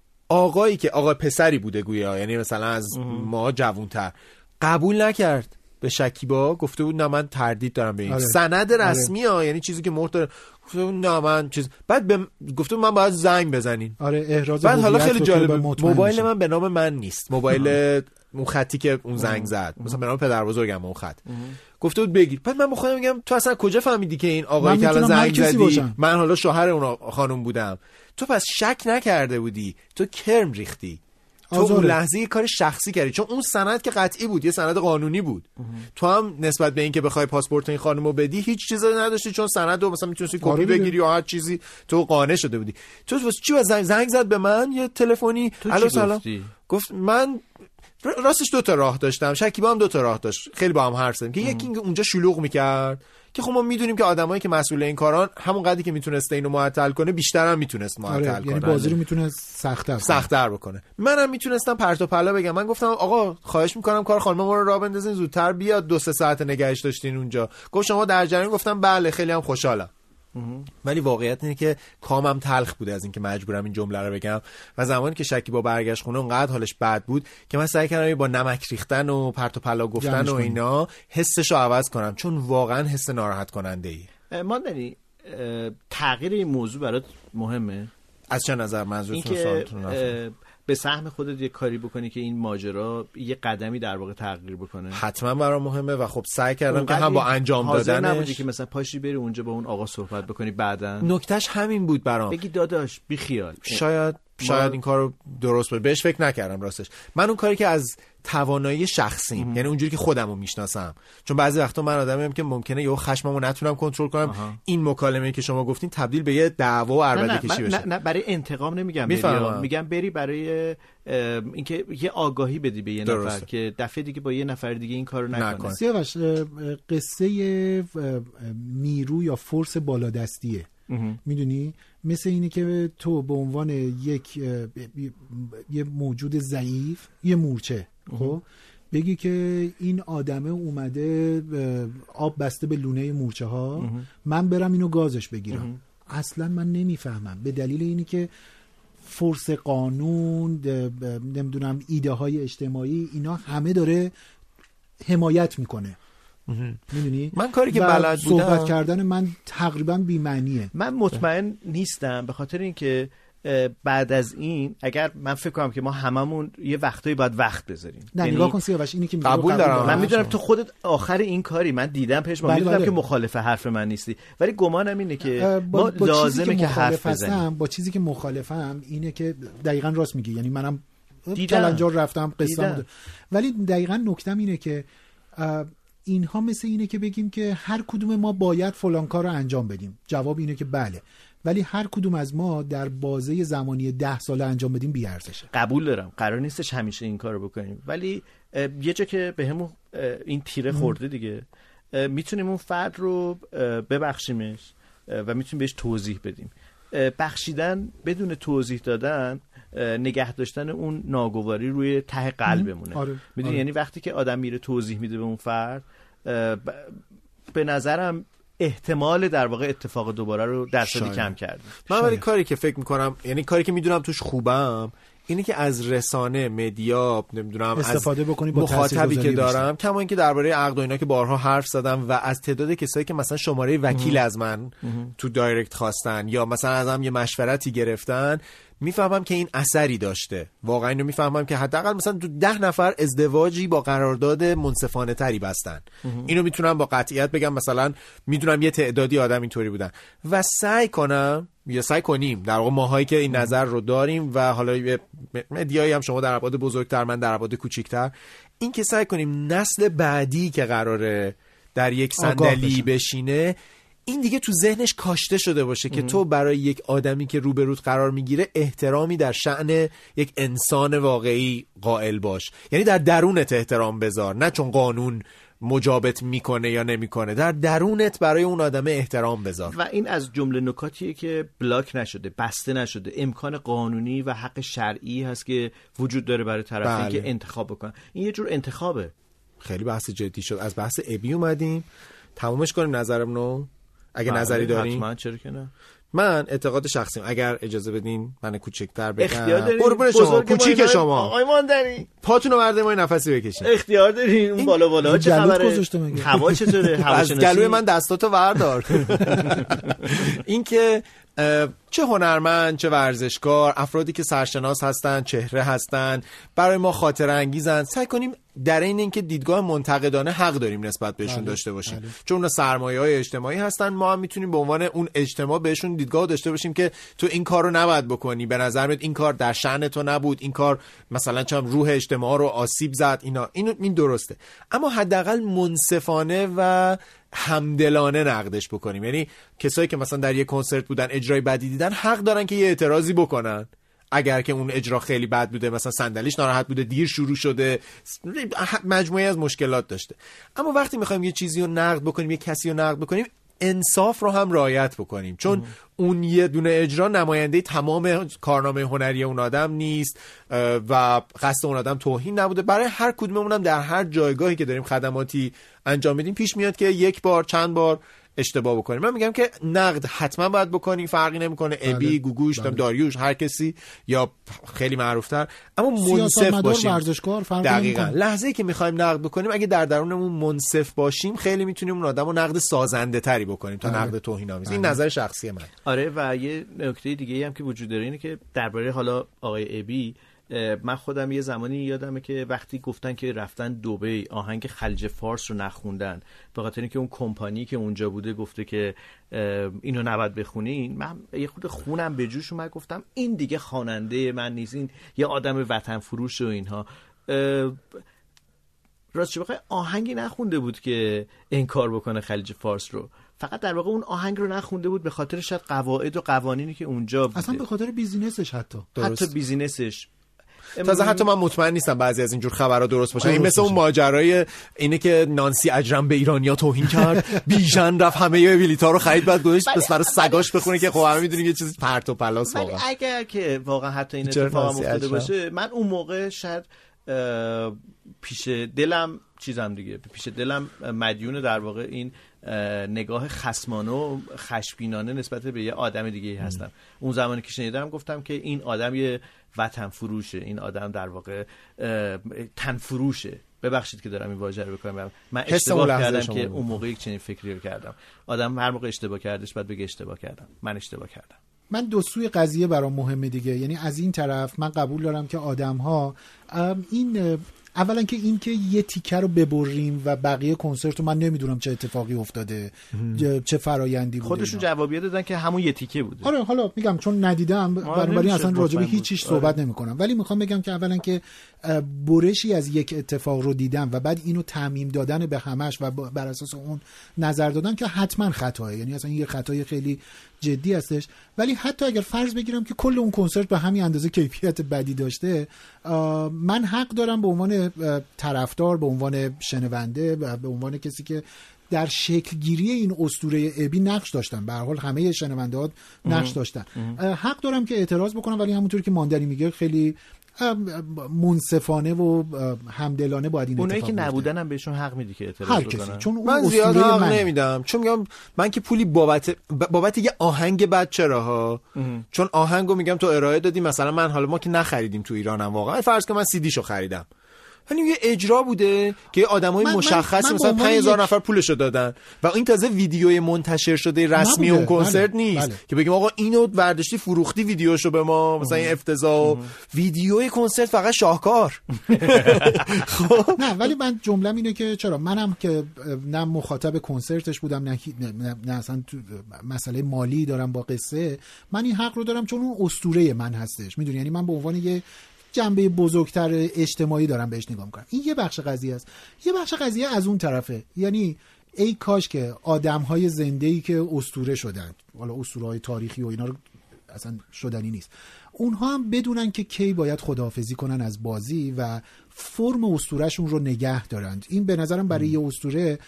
آقایی که آقا پسری بوده گویا یعنی مثلا از ما جوان‌تر قبول نکرد به شکیبا گفته بود نه من تردید دارم به این آره. سند رسمی ها آره. یعنی چیزی که مهر داره گفته بود نه من چیز بعد به گفته بود من باید زنگ بزنین آره احراز بعد حالا خیلی جالب موبایل من به نام من نیست موبایل اون خطی که اون زنگ زد مثلا به نام پدر بزرگم اون خط گفته بود بگیر بعد من بخوام میگم تو اصلا کجا فهمیدی که این آقایی که الان زنگ زدی من حالا شوهر اون خانم بودم تو پس شک نکرده بودی تو کرم ریختی تو اون لحظه یه کار شخصی کردی چون اون سند که قطعی بود یه سند قانونی بود تو هم نسبت به این که بخوای پاسپورت این خانمو بدی هیچ چیزی نداشتی چون سند رو مثلا میتونستی کپی بگیری یا هر چیزی تو قانع شده بودی تو واسه چی زنگ زنگ زد به من یه تلفنی الو سلام گفت من راستش دو تا راه داشتم شکیبا هم دو تا راه داشت خیلی با هم حرف زدیم که یکی اونجا شلوغ میکرد که خب ما میدونیم که آدمایی که مسئول این کاران همون قدری که میتونسته اینو معطل کنه بیشتر هم میتونست معطل آره، کنه یعنی بازی رو میتونه سخت‌تر سخت‌تر بکنه منم میتونستم پرت و پلا بگم من گفتم آقا خواهش میکنم کار خانم ما رو راه بندازین زودتر بیاد دو سه ساعت نگهش داشتین اونجا گفت شما در جریان گفتم بله خیلی هم خوشحالم ولی واقعیت اینه که کامم تلخ بوده از اینکه مجبورم این جمله رو بگم و زمانی که شکیبا برگشت خونه اونقدر حالش بد بود که من سعی کردم با نمک ریختن و پرت و پلا گفتن و اینا حسش رو عوض کنم چون واقعا حس ناراحت کننده ای. ما داری تغییر این موضوع برات مهمه؟ از چه نظر منظورتون سوالتون؟ به سهم خودت یه کاری بکنی که این ماجرا یه قدمی در واقع تغییر بکنه؟ حتما برام مهمه و خب سعی کردم که هم با انجام دادنش نبودی که مثلا پاشی بری اونجا با اون آقا صحبت بکنی بعدن. نکتهش همین بود برام، بگی داداش بی خیال. شاید شاید این کارو درست بود، بهش فکر نکردم راستش. من اون کاری که از توانایی شخصیم، یعنی اونجوری که خودمو میشناسم، چون بعضی وقتا من آدمیم که ممکنه یهو خشممو نتونم کنترل کنم. آها. این مکالمه‌ای که شما گفتین تبدیل به یه دعوا و عربده کشی بشه. نه نه برای انتقام نمیگم بری، میگم بری برای اینکه یه آگاهی بدی به یه درسته. نفر که دفعه دیگه با یه نفر دیگه این کارو نکنه. سیاوش قصه نیرو یا فورس بالادستیه، میدونی؟ مثل اینه که تو به عنوان یک یه موجود ضعیف، یه مورچه، خب بگی که این آدمه اومده آب بسته به لونه مورچه ها، من برم اینو گازش بگیرم. اصلا من نمیفهمم، به دلیل اینی که فورس قانون، نمیدونم ایده های اجتماعی، اینا همه داره حمایت میکنه. میدونی؟ من کاری که بلد بودم صحبت کردن من تقریبا بی معنیه. من مطمئن نیستم، به خاطر اینکه بعد از این اگر من فکر کنم که ما هممون یه وقتایی باید وقت بذاریم. نه یعنی نگاه کن سیاوش، اینی که قبول, قبول دارم. من میدونم تو خودت آخر این کاری، من دیدم پیش ما، میدونم که مخالف حرف من نیستی، ولی گمانم اینه که با ما با لازمه که حرف بزنیم. با چیزی که مخالفم اینه که دقیقاً راست میگی، یعنی منم کلنجار رفتم قصه، ولی دقیقاً نکتم اینه که اینها مثل اینه که بگیم که هر کدوم ما باید فلان کار رو انجام بدیم. جواب اینه که بله، ولی هر کدوم از ما در بازه زمانی ده ساله انجام بدیم بی ارزشه. قبول دارم، قرار نیستش همیشه این کارو بکنیم، ولی یه جا که بهمون این تیره خورده دیگه، میتونیم اون فرد رو ببخشیمش و میتونیم بهش توضیح بدیم. بخشیدن بدون توضیح دادن، نگه داشتن اون ناگواری روی ته قلبمونه. آره، میدونی آره. یعنی وقتی که آدم میره توضیح میده به اون فرد، به نظرم احتمال در واقع اتفاق دوباره رو درصدی کم کرده. من ولی کاری که فکر میکنم، یعنی کاری که میدونم توش خوبم، اینه که از رسانه، مدیا، نمیدونم استفاده از بکنی با مخاطبی که دارم، کما اینکه درباره عقد و اینا که بارها حرف زدم و از تعداد کسایی که مثلا شماره وکیل از من تو دایرکت خواستن یا مثلا ازم یه مشورتی گرفتن، میفهمم که این اثری داشته. واقعا اینو میفهمم که حداقل مثلا تو ده نفر ازدواجی با قرارداد منصفانه تری بستن. اینو میتونم با قطعیت بگم، مثلا میدونم یه تعدادی آدم اینطوری بودن و سعی کنم یا سعی کنیم در واقع ماهایی که این نظر رو داریم و حالا مدیایی هم، شما در ابعاد بزرگتر، من در ابعاد کوچیک‌تر، این که سعی کنیم نسل بعدی که قراره در یک صندلی بشینه، این دیگه تو ذهنش کاشته شده باشه که تو برای یک آدمی که روبروت قرار میگیره احترامی در شأن یک انسان واقعی قائل باش. یعنی در درونت احترام بذار، نه چون قانون مجابت میکنه یا نمیکنه، در درونت برای اون آدم احترام بذار. و این از جمله نکاتیه که بلاک نشده، بسته نشده، امکان قانونی و حق شرعی هست که وجود داره برای طرفی بله. که انتخاب بکنن. این یه جور انتخابه. خیلی بحث جدی شد. از بحث ابی اومدیم، تمومش کنیم نظرمونو اگه نظری دارین. حتما، چرا که نه. من اعتقاد شخصیم، اگر اجازه بدین من کوچکتر بگم. اختیار دارین. قربون شما، کوچیک شما. آقای ماندنی پاتونو برده ما نفسی بکشین. اختیار دارین. اون بالا بالا چه خبره؟ هوا چطوره؟ هوا از گلوی من دستاتو وردار. این که چه هنرمند، چه ورزشکار، افرادی که سرشناس هستن، چهره هستن، برای ما خاطره انگیزن، سعی کنیم در این اینکه دیدگاه منتقدانه حق داریم نسبت بهشون بله، داشته باشیم. بله. چون اونا سرمایه‌های اجتماعی هستن، ما هم میتونیم به عنوان اون اجتماع بهشون دیدگاه داشته باشیم که تو این کارو نباید بکنی، به نظر میاد این کار در شأن تو نبود، این کار مثلا چم روح اجتماع رو آسیب زد، اینا این این درسته. اما حداقل منصفانه و همدلانه نقدش بکنیم. یعنی کسایی که مثلا در یک کنسرت بودن، اجرای بدی دیدن، حق دارن که یه اعتراضی بکنن. اگر که اون اجرا خیلی بد بوده، مثلا صندلیش ناراحت بوده، دیر شروع شده، مجموعه از مشکلات داشته. اما وقتی میخوایم یه چیزی رو نقد بکنیم، یه کسی رو نقد بکنیم، انصاف رو هم رعایت بکنیم، چون ام. اون یه دونه اجرا نماینده تمام کارنامه هنری اون آدم نیست و قصد اون آدم توهین نبوده. برای هر کدوممون هم در هر جایگاهی که داریم خدماتی انجام میدیم پیش میاد که یک بار، چند بار اشتباه بکنیم. من میگم که نقد حتما باید بکنی، فرقی نمیکنه ابی، گوگوش، بله. داریوش، هر کسی یا خیلی معروفتر، اما منصف باشیم. ورزشکار فرقی دقیقاً نمیکنه. لحظه‌ای که میخوایم نقد بکنیم، اگه در درونمون منصف باشیم، خیلی میتونیم اون آدمو نقد سازنده تری بکنیم تا نقد توهین‌آمیز. این نظر شخصی من. آره، و یه نکته دیگه هم که وجود داره اینه که درباره حالا آقای ابی من خودم یه زمانی یادمه که وقتی گفتن که رفتن دبی آهنگ خلیج فارس رو نخوندن به خاطر اینکه اون کمپانی که اونجا بوده گفته که اینو نباید بخونین، من یه خود خونم به جوش اومد، گفتم این دیگه خواننده من نیست، این یه آدم وطن فروش و اینها. راستش بخوای آهنگی نخونده بود که انکار بکنه خلیج فارس رو، فقط در واقع اون آهنگ رو نخونده بود به خاطر شاید قواعد و قوانینی که اونجا بوده، اصلا به خاطر بیزینسش، حتی درست. حتی بیزینسش. تازه حتی من مطمئن نیستم بعضی از اینجور خبرها درست باشه. این مثل اون ماجرای اینه که نانسی اجرم به ایرانیا توهین کرد، بیژن رفت همه بلیطا رو خرید بعد گذاشت بس برای سگاش بخونه که خب همه میدونیم یه چیز پرت و پلاس واقعا. اگر که واقعا حتی این اتفاق افتاده باشه، من اون موقع شاید پیش دلم چیزم دیگه پیش دلم مدیون در واقع این نگاه خصمانه و خشبینانه نسبت به یه آدم دیگه هستم. اون زمانی که شنیدم گفتم که این آدم یه وطن فروشه، این آدم در واقع تن فروشه. ببخشید که دارم این واژه رو بکنم، من اشتباه کردم که اون موقع یک چنین فکری رو کردم. آدم هر موقع اشتباه کردش بعد بگه اشتباه کردم، من اشتباه کردم. من دو سوی قضیه برام مهمه دیگه، یعنی از این طرف من قبول دارم که آدم‌ها این اولا که این که یه تیکه رو ببریم و بقیه کنسرت رو من نمیدونم چه اتفاقی افتاده، چه فرایندی بوده. خودشون جوابیه دادن که همون یه تیکه بوده. آره حالا میگم چون ندیدم بنابراین اصلا راجع به هیچ چیز صحبت نمی‌کنم، ولی میخوام بگم که اولا که برشی از یک اتفاق رو دیدم و بعد اینو تعمیم دادن به همش و بر اساس اون نظر دادن که حتما خطاه، یعنی اصلا یه خطای خیلی جدی هستش. ولی حتی اگر فرض بگیرم که کل اون کنسرت به همین اندازه کیفیت بدی داشته، من حق دارم به عنوان طرفدار، به عنوان شنونده و به عنوان کسی که در شکل گیری این اسطوره ابی نقش داشتن، به هر حال همه شنونده‌ها نقش داشتن، حق دارم که اعتراض بکنم، ولی همونطور که ماندنی میگه خیلی منصفانه و همدلانه باید این اونایی اتفاق که نبودن هم بهشون حق میدی که اعتراض بکنن. چون من زیاد حق من نمیدم، چون میگم من که پولی بابت بابت یه آهنگ بد چراها، چون آهنگو میگم تو ارائه دادی، مثلا من حالا ما که نخریدیم تو ایرانم، واقعا فرض کن من سی دیشو خریدم، یعنی یه اجرا بوده که آدمای مشخصی مثلا پنج هزار نفر پولشو دادن و این تازه ویدیوی منتشر شده رسمی اون کنسرت بله. نیست بله. که بگیم آقا اینو برداشتی فروختی ویدیوشو به ما، مثلا این افتضاح. ویدیوی کنسرت فقط شاهکار. خب نه، ولی من جمله‌م اینه که چرا منم که نه مخاطب کنسرتش بودم، نه نه, نه اصلا مسئله مالی دارم با قصه، من این حق رو دارم چون اون اسطوره من هستش، میدونی، یعنی من به عنوان یه جنبه بزرگتر اجتماعی دارم بهش نگاه میکنم. این یه بخش قضیه است. یه بخش قضیه از اون طرفه، یعنی ای کاش که آدم‌های زنده‌ای که اسطوره شدن، حالا اسطوره‌های تاریخی و اینا رو اصلا شدنی نیست، اونها هم بدونن که کی باید خداحافظی کنن از بازی و فرم اسطورهشون رو نگه دارن. این به نظرم برای یه اسطوره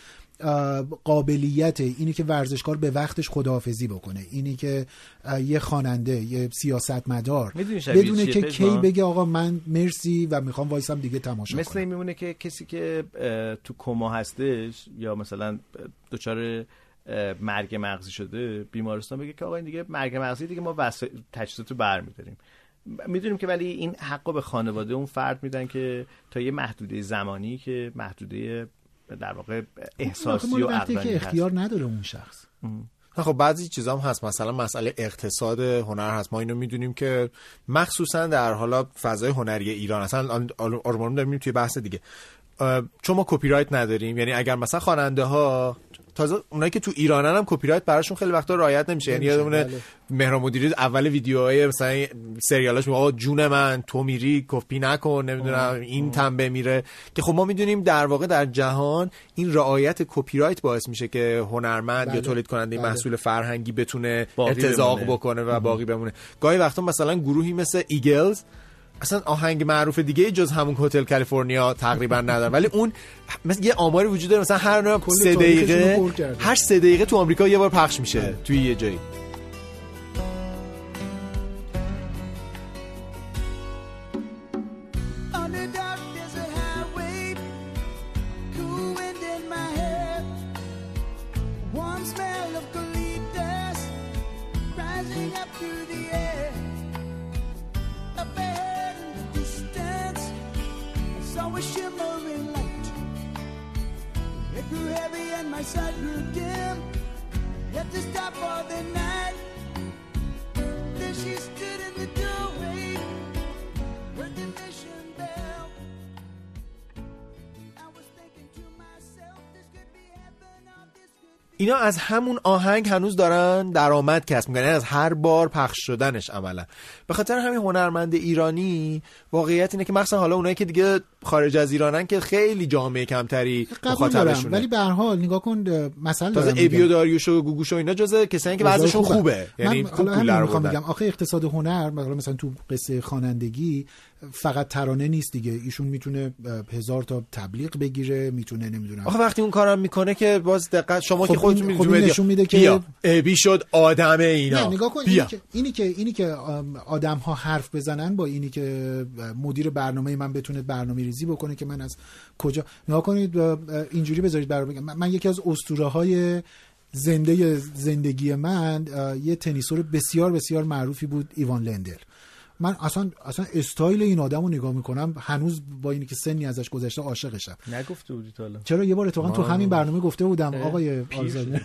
قابلیت اینی که ورزشکار به وقتش خداحافظی بکنه، اینی که یه خواننده، یه سیاستمدار بدونه که کی بگه آقا من مرسی و میخوام وایسم دیگه تماشا کنم. مثل این میمونه که کسی که تو کما هستش یا مثلا دچار مرگ مغزی شده بیمارستان بگه که آقا این دیگه مرگ مغزی دیگه ما وسایل تجهیزاتو برمی‌داریم. میدونیم که ولی این حقو به خانواده اون فرد میدن که تا یه محدوده زمانی که محدوده در واقع احساسی و عقلانی که اختیار نداره اون شخص. خب بعضی چیزا هم هست، مثلا مسئله اقتصاد هنر هست. ما اینو میدونیم که مخصوصا در حالا فضای هنری ایران، اصلا آرمان داریم توی بحث دیگه، چون ما کپی رایت نداریم، یعنی اگر مثلا خواننده ها، تازه اونایی که تو ایرانن هم کپی رایت براشون خیلی وقتا رعایت نمیشه، یعنی یادمونه بله. مهران مدیری اول ویدیوهای مثلا سریالاش میگه آقا جون من تو میری کپی نکن، نمیدونم این تنبه میره، که خب ما میدونیم در واقع در جهان این رعایت کپی رایت باعث میشه که هنرمند بله. یا تولید کننده بله. محصول فرهنگی بتونه ارتزاق بکنه و باقی بمونه. گاهی وقتا مثلا گروهی مثل ایگلز اصلا آهنگ معروف دیگه جز همون هتل کالیفرنیا تقریبا نداره، ولی اون مثلا یه آماری وجود داره، مثلا هر سه دقیقه هر سه دقیقه تو آمریکا یه بار پخش میشه توی یه جایی. My sight grew dim, had to stop for the night. Then she stood in the doorway, اینا از همون آهنگ هنوز دارن درآمد کسب میکنن، از هر بار پخش شدنش عملا. به خاطر همین هنرمند ایرانی واقعیت اینه که مثلا حالا اونایی که دیگه خارج از ایرانن که خیلی جامعه کمتری مخاطبشونه، ولی به هر حال نگاه کن مثلا تازه ابی و داریوش و گوگوش و اینا جزء کسایی که وضعشون خوبه، یعنی خوب پول رو میخوام بگم آخه اقتصاد هنر مثلا تو قصه خوانندگی فقط ترانه نیست دیگه، ایشون میتونه هزار تا تبلیغ بگیره، میتونه نمیدونم آخه وقتی اون کارم میکنه که باز دقت شما خب که خودتون میدونید خب نشون میده که ابی شد آدمه اینا. نه نگاه کن اینی که اینی که اینی که آدم ها حرف بزنن با اینی که مدیر برنامه من بتونه برنامه‌ریزی بکنه که من از کجا نگاه کنید اینجوری بذارید برام بگم. من یکی از اسطوره‌های زنده زندگی من یه تنیسور بسیار بسیار معروفی بود، ایوان لندل. من اصلا اصلا استایل این آدمو نگاه میکنم هنوز با اینی که سنی ازش گذشته عاشقشم. نگفته بودی تا حالا؟ چرا یه بار اتفاقا تو همین برنامه گفته بودم آقای آزادی.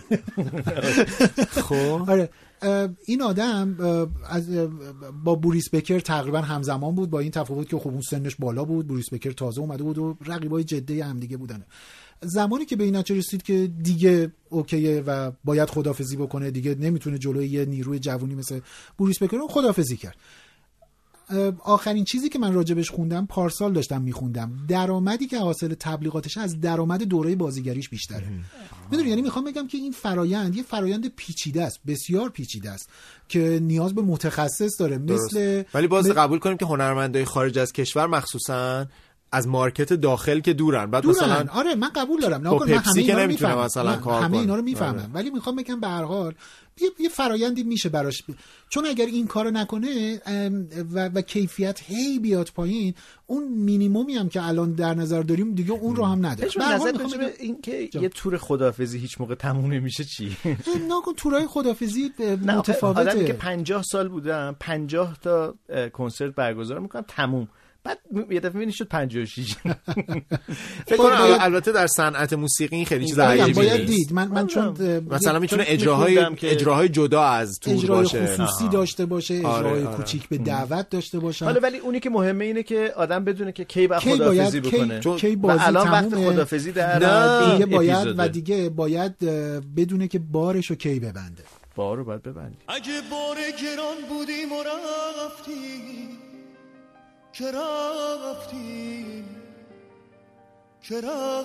خب آره این آدم از با بوریس بکر تقریبا همزمان بود، با این تفاوت که خب اون سنش بالا بود، بوریس بکر تازه اومده بود و رقیبای جدی هم دیگه بودن. زمانی که به این نتیجه رسید که دیگه اوکیه و باید خدافظی بکنه، دیگه نمیتونه جلوی یه نیروی جوونی مثل بوریس بکر خدافظی کرد. آخرین چیزی که من راجبش خوندم پارسال داشتم میخوندم، درآمدی که حاصل تبلیغاتش از درآمد دوره بازیگریش بیشتره. میدونی یعنی میخوام بگم که این فرایند یه فرایند پیچیده است، بسیار پیچیده است که نیاز به متخصص داره. مثل ولی باز ب... قبول کنیم که هنرمندای خارج از کشور مخصوصا از مارکت داخل که دورن. بعد دورن. مثلا آره من قبول دارم، نه من همه اینا رو میفهمم، مثلا کار همه اینا رو میفهمم، ولی میخوام بگم به هر حال یه, یه فرایندی میشه براش ب... چون اگر این کارو نکنه و, و کیفیت هی بیاد پایین، اون مینیمومی هم که الان در نظر داریم دیگه اون رو هم نداره. به نظر میخوام بگم این که یه تور خدافظی هیچ موقع تموم نمیشه چی؟ نه کن تورای خدافظی متفاوته. آدمی که پنجاه سال بودم پنجاه تا کنسرت برگزار میکنم تموم، بعد یه دفعه میبینی شد پنجاه و شش. فکر کنم البته در صنعت موسیقی این خیلی چیز عجیبیه، باید دید. من من چون مثلا میتونه اجراهای اجراهای جدا از تور اجرای باشه، اجرای خصوصی داشته باشه، اجرای آره، کوچیک به دعوت داشته باشه. حالا ولی اونی که مهمه اینه که آدم بدونه که کی باید خداحافظی بکنه، کی بازی الان وقت خداحافظی در دیگه باید و دیگه باید بدونه که بارشو کی ببنده. بارو باید ببندی. اگه بار گران بودیم و رفتیم، که رفتیم که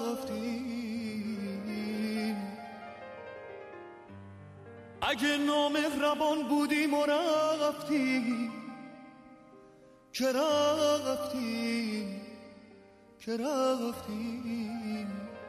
رفتیم، اگه نامهربان بودیم و رفتیم، که رفتیم که رفتیم،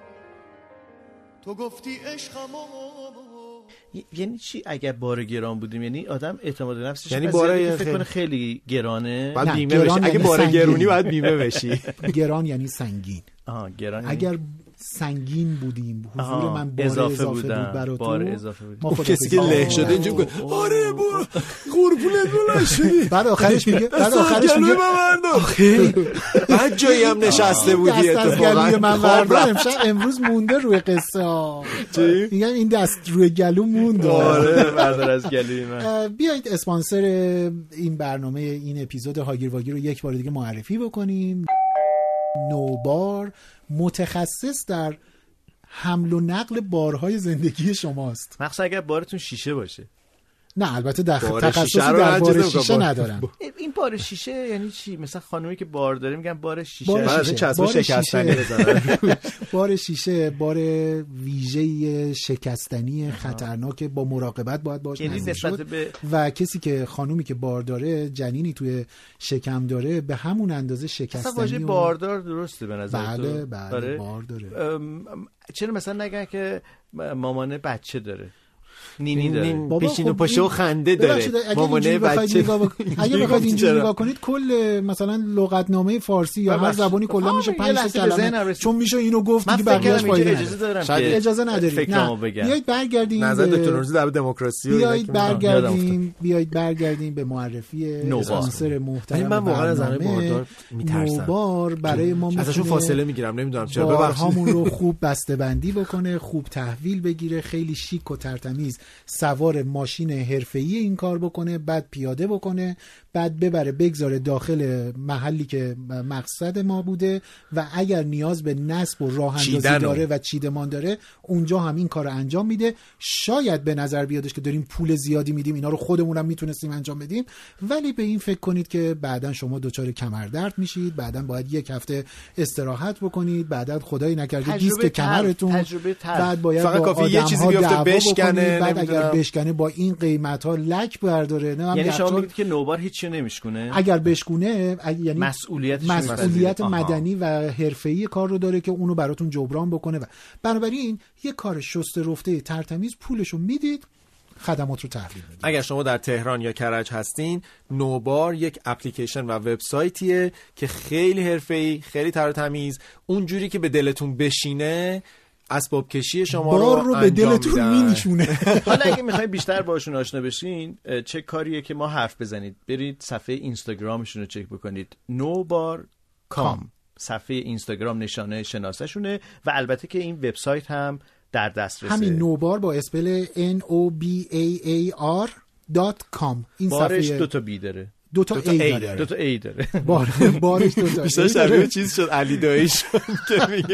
تو گفتی عشقم یعنی چی اگر بار گران بودیم؟ یعنی آدم اعتماد نفسش یعنی بار فکر کنه خیلی گرانه، بعد بیمه بشی. اگه بار گرونی باید بیمه بشی. گران یعنی سنگین. آها گران اگر سنگین بودیم، حضور من بار اضافه, اضافه بود برای تو، بار اضافه بود. ما کسی که له شده اینجوری میگه آره بابا قربونت بلند شدی، بعد آخرش میگه بعد آخرش میگه آخه بعد جایی هم نشسته بودی اتفاقا من بردارم امروز مونده روی قصه ها. چی میگم این دست روی گلو مونده. آره بردار از گلوی من. بیایید اسپانسر این برنامه این اپیزود هاگیر واگیر رو یک بار دیگه معرفی بکنیم. نوبار متخصص در حمل و نقل بارهای زندگی شماست، مخصوصا اگر بارتون شیشه باشه. نه البته در تخصصی در بار شیشه ندارم. این بار شیشه یعنی چی؟ مثلا خانومی که بار داره میگن بار شیشه، بار شیشه. چسب شکستنی بزنن. بار شیشه بار ویژه شکستنی خطرناک، با مراقبت باید باش نزدیک شد. به... و کسی که خانومی که بار داره جنینی توی شکم داره به همون اندازه شکستنی. اصلا واژه باردار درسته به نظر بله تو؟ بله بله بار داره. چرا مثلا نگن که مامانه بچه داره، نینی داره، پیشین و پاشه و خنده داره، مامانه بچه. اگه بخواید اینجوری نگاه کنید کل مثلا لغتنامه فارسی یا هر زبانی کلا میشه پنج تا کلمه، چون میشه اینو گفت دیگه بقیه‌اش فایده نداره. شاید اجازه ندارید. نه بیایید برگردیم نظر دکتر نوروزی در دموکراسی. بیایید برگردیم بیایید برگردیم به معرفی اسپانسر محترم. من واقعا از همه باردار میترسم. نوبار برای ما ازشون فاصله میگیرم، نمیدونم چرا. ببخشید هامون رو خوب بسته‌بندی بکنه، خوب تحویل بگیره، خیلی شیک و ترتمیز تمیز سوار ماشین حرفه‌ای این کار بکنه، بعد پیاده بکنه، بعد ببره بگذاره داخل محلی که مقصد ما بوده و اگر نیاز به نصب و راه اندازی داره و چیدمان داره اونجا هم این کار رو انجام میده. شاید به نظر بیادش که داریم پول زیادی میدیم، اینا رو خودمون هم میتونستیم انجام بدیم، ولی به این فکر کنید که بعداً شما دچار کمردرد میشید، بعداً باید یک هفته استراحت بکنید، بعداً خدایی نکرده دیسک کمرتون، بعد باید فقط کافی یه چیزی بیفته بشکنه، بعد اگر بشکنه با این قیمت ها لک برداره. یعنی شما میگید که نوبار هیچ چی نمیشکونه؟ اگر بشکونه یعنی مسئولیت مسئولیت مدنی و حرفه‌ای کار رو داره که اونو براتون جبران بکنه و بنابراین یه کار شسته رفته ترتمیز پولشو میدید، خدمات رو تحویل میدید. اگر شما در تهران یا کرج هستین، نوبار یک اپلیکیشن و وبسایتیه که خیلی حرفه‌ای، خیلی تر و تمیز، اونجوری که به دلتون بشینه اسباب کشی شما بار رو, رو به دلتون مینشونه. حالا اگه میخواین بیشتر باشون آشنا بشین، چه کاریه که ما حرف بزنید؟ برید صفحه اینستاگرامشون رو چک بکنید، نوبار کام. صفحه اینستاگرام نشانه شناسه شونه و البته که این وبسایت هم در دسترسه، همین نوبار با اسپل ان او بی ای ای آر دات کام. این بارش صفحه دو تا بی داره، دو تا ای داره، دو تا ای داره. بار بارش دو تا بیشتر شبیه چیز شد علی دایی شد که میگه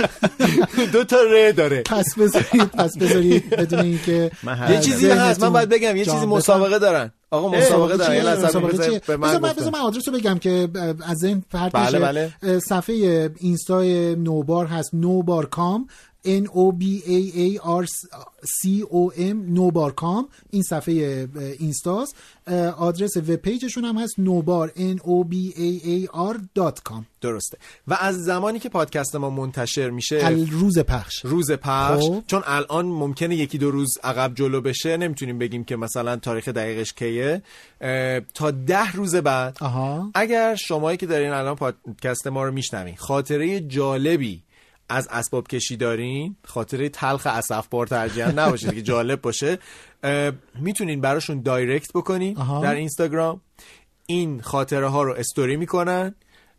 دو تا ر داره. پس بذارید پس بذارید بدون اینکه یه چیزی هست من باید بگم، یه چیزی مسابقه دارن. آقا مسابقه دارن، یه لحظه به من گفتم. بذار من آدرس رو بگم که از ذهن پرت بله بله. صفحه اینستا نوبار هست، نوبار کام، ان او بی ای ای آر سی او ام نوبار کام. این صفحه اینستاست. آدرس وب پیجشون هم هست نوبار ان او بی ای ای آر دات کام. درسته. و از زمانی که پادکست ما منتشر میشه، روز پخش روز پخش خوب. چون الان ممکنه یکی دو روز عقب جلو بشه، نمیتونیم بگیم که مثلا تاریخ دقیقش کیه، تا ده روز بعد. آها. اگر شمایی که دارین الان پادکست ما رو میشنوین خاطره جالبی از اسباب کشی دارین، خاطره تلخ اسفبار ترجیحاً نباشه که جالب باشه، میتونین براشون دایرکت بکنین در اینستاگرام، این خاطره ها رو استوری میکنن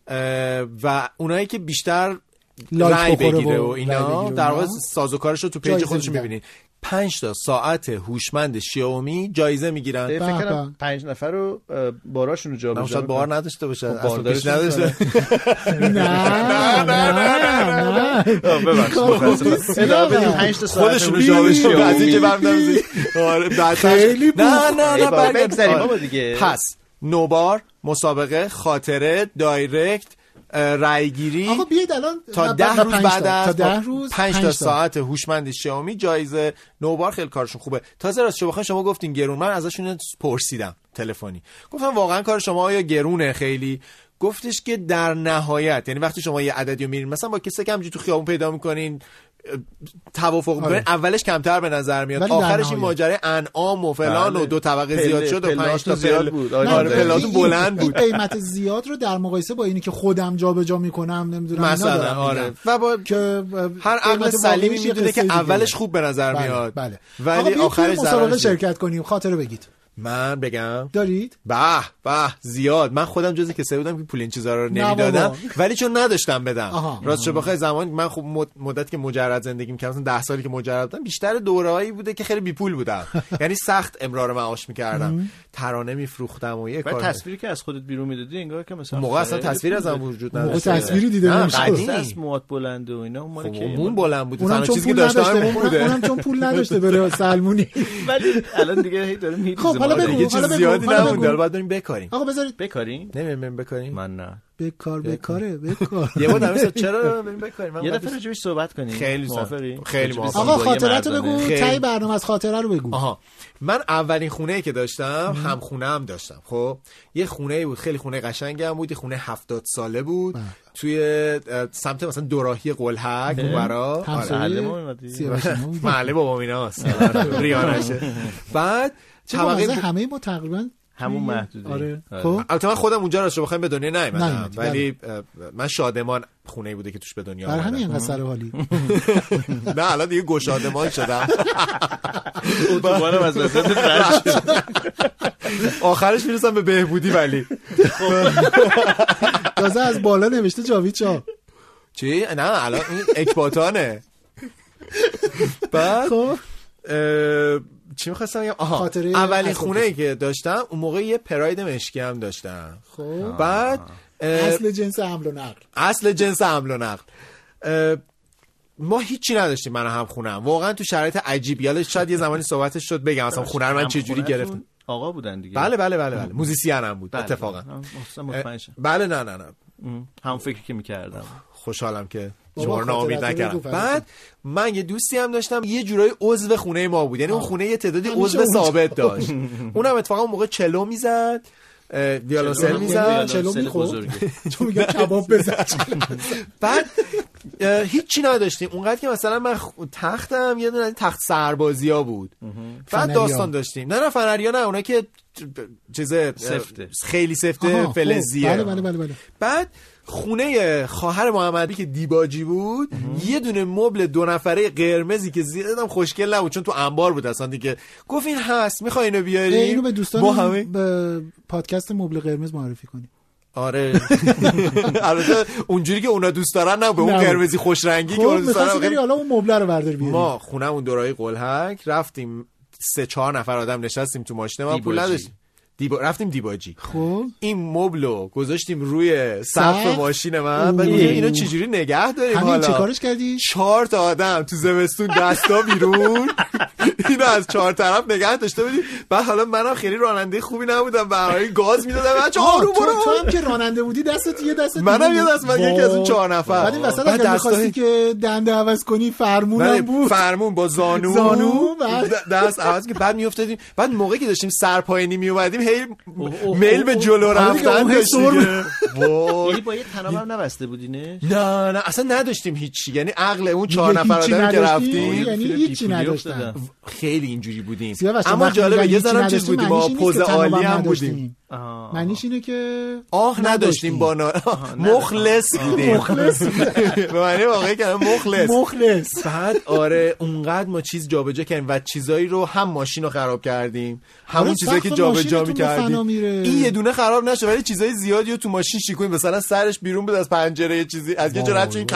و اونایی که بیشتر رای بگیره و اینا در واقع سازوکارش رو تو پیج خودشون میبینین. پنج تا ساعت هوشمند شیائومی جایزه میگیرن. فکر کنم پنج نفر رو باراشون رو جابجا شاید بار نداشته باشه، اصلا پیش نداشته. نه نه نه ببخشید ادامه بدیم. پنج تا ساعت خودشون رو جابجا بعد اینکه برمی‌دارن. آره بعدش نه نه نه بگذاریم بابا دیگه. پس نوبار، مسابقه، خاطره، دایرکت، رایگیری. آقا بیاید الان تا ده روز بعد از ده روز پنج تا ساعت هوشمند شیائومی جایزه. نوبار خیلی کارشون خوبه. تازه راست شو بخواید شما گفتین گرون، من ازشون پرسیدم تلفنی، گفتم واقعا کار شما آیا گرونه خیلی؟ گفتش که در نهایت، یعنی وقتی شما یه عددی رو میرین مثلا با کسی که همینجوری تو خیابون پیدا میکنین توافق میکنین، آره. اولش کمتر به نظر میاد، آخرش این ماجرای انعام و فلان بله. و دو طبقه پل... زیاد شد و پنج تا زیاد بود. آره پلاتون بلند بود. قیمت زیاد رو در مقایسه با اینی که خودم جابجا میکنم نمیدونم مثلا آره. و با که هر عقل سلیمی میدونه که اولش خوب به نظر بله. میاد بله. ولی آخرش مسابقه شرکت کنیم. خاطره بگید. من بگم دارید؟ به به زیاد. من خودم جزی کسی بودم که پول این چیزا رو نمیدادم ولی چون نداشتم بدم. راست چه بخوای زمان من خب مدت که مجرد زندگی می‌کردم، مثلا ده سالی که مجرد بودم، بیشتر دوره‌ای بوده که خیلی بی پول بودم. یعنی سخت امرار معاش می‌کردم، ترانه می‌فروختم و یه کار. تصویری که از خودت بیرون میدادی انگار که مثلا موقع اصلا تصویر ازم وجود نداشت. موقع تصویری دیده نمی‌شد. از موات بلند و اینا اون که مون بلند بود. تنها چیزی که داشتم بوده. اونم چون پول نداشته بره سلمونی. ولی الان دیگه داره میریزه. خب حالا بگو زیادی نمونده، الان باید بریم بکاریم. آقا بذارید بکاریم. نمی‌ریم بکاریم. من نه. بکار بکاره بکار. یه بار نمیشه چرا بریم بکاریم. یه دفعه راجعش صحبت کنیم. خیلی موافقی؟ خیلی موافقم. آقا خاطراتو بگو، تای برنامه از خاطره رو بگو. آها. من اولین خونه‌ای که داشتم، هم خونه هم داشتم. خب یه خونه‌ای بود، خیلی خونه قشنگی هم بود، یه خونه هفتاد ساله بود. توی سمت مثلا دوراهی قلهک اونورا. محله بابا میناست. ریانشه. بعد طبقه همه ما تقریبا همون محدوده. آره. خب البته من خودم اونجا راستش بخوایم به دنیا نیومدم، ولی من شادمان خونه‌ای بوده که توش به دنیا اومدم. برای همین انقدر سر حالی. نه الان دیگه گشادمان شدم. اتوبانم از وسط رد شد. آخرش میرسم به بهبودی ولی. تازه از بالا نوشته جاوید شاه. چی؟ نه الان این اکباتانه. بعد چی می‌خواستم بگم؟ آها اولین خونه‌ای که داشتم اون موقع یه پراید مشکی هم داشتم. خب بعد اصل جنس حمل و نقل اصل جنس حمل و نقل ما هیچی نداشتیم. من هم خونم واقعا تو شرایط عجیبی. حالا شاید یه زمانی صحبتش شد بگم اصلا خونه رو من چه جوری گرفتم. آقا بودن دیگه. بله بله بله بله موزیسین هم بود اتفاقا. بله نه نه نه هم فکری که می‌کردم. خوشحالم که شما رو ناامید نکردم. بعد من یه دوستی هم داشتم یه جورایی عضو خونه ما بود، یعنی اون خونه یه تعدادی عضو ثابت داشت. اونم اتفاقا اون موقع چلو میزد، ویولنسل میزد، چلو میخورد چون میگه کباب بزن. بعد هیچی نداشتیم اونقدر که مثلا من تختم یه دونه تخت سربازیا بود. بعد داستان داشتیم. نه نه فنریا نه، اونا که چیزه خیلی سفته فلزیه. بله بله بله بله. بعد خونه خواهر محمدی که دیباجی بود یه دونه مبل دو نفره قرمزی که زیادم خوشگل نبود چون تو انبار بود اصلا دیگه. گفت این هست میخوای اینو بیاری؟ اینو به دوستان به پادکست مبل قرمز معرفی کنی. آره البته اونجوری که اونا دوست دارن نه، به اون قرمزی خوش رنگی که اونا دوست دارن. حالا اون مبل رو بردار بیاری. ما خونمون دورای قلهک رفتیم، سه چهار نفر آدم نشستیم تو ماشین، ما پول نداشتیم. دیبا... رفتیم دیباجی. خب این مبلو گذاشتیم روی سقف ماشین من. بعد میگم اینو چجوری نگه داریم؟ همین حالا چه کارش کردی؟ چهار تا آدم تو زمستون دستا بیرون اینو از چهار طرف نگه داشته بودیم. بعد حالا منم خیلی راننده خوبی نبودم، برای گاز میدادم بچا آروم برو. تو هم که راننده بودی دستت یه دستت منم یه دست، من یکی از اون چهار نفر. بعد این وسط اگه می‌خواستی که دنده عوض کنی فرمونم بود، فرمون با زانو زانو دست عوض که بعد میافتادیم. بعد موقعی که داشتیم سرپاینی میومدیم هی میل به جلو رفتن داشتیم. یعنی با یه تناب هم نبسته بودینه؟ نه نه اصلا نداشتیم هیچی، یعنی عقل اون چهار نفر آدمی که رفتیم یعنی هیچی نداشتن. خیلی اینجوری بودیم. اما جالبه یه ذره چیز بودیم، ما پوز عالی هم بودیم. معنیش اینه که آه نداشتیم با مخلص بودیم. مخلص به معنی واقعی که مخلص مخلص. بعد آره اونقدر ما چیز جابجا کردیم و چیزایی رو هم ماشین رو خراب کردیم، همون چیزایی که جابجا می‌کردیم. این یه دونه خراب نشه ولی چیزای زیادی رو تو ماشین شیکونیم. مثلا سرش بیرون بود از پنجره، یه چیزی از یه جا رد شد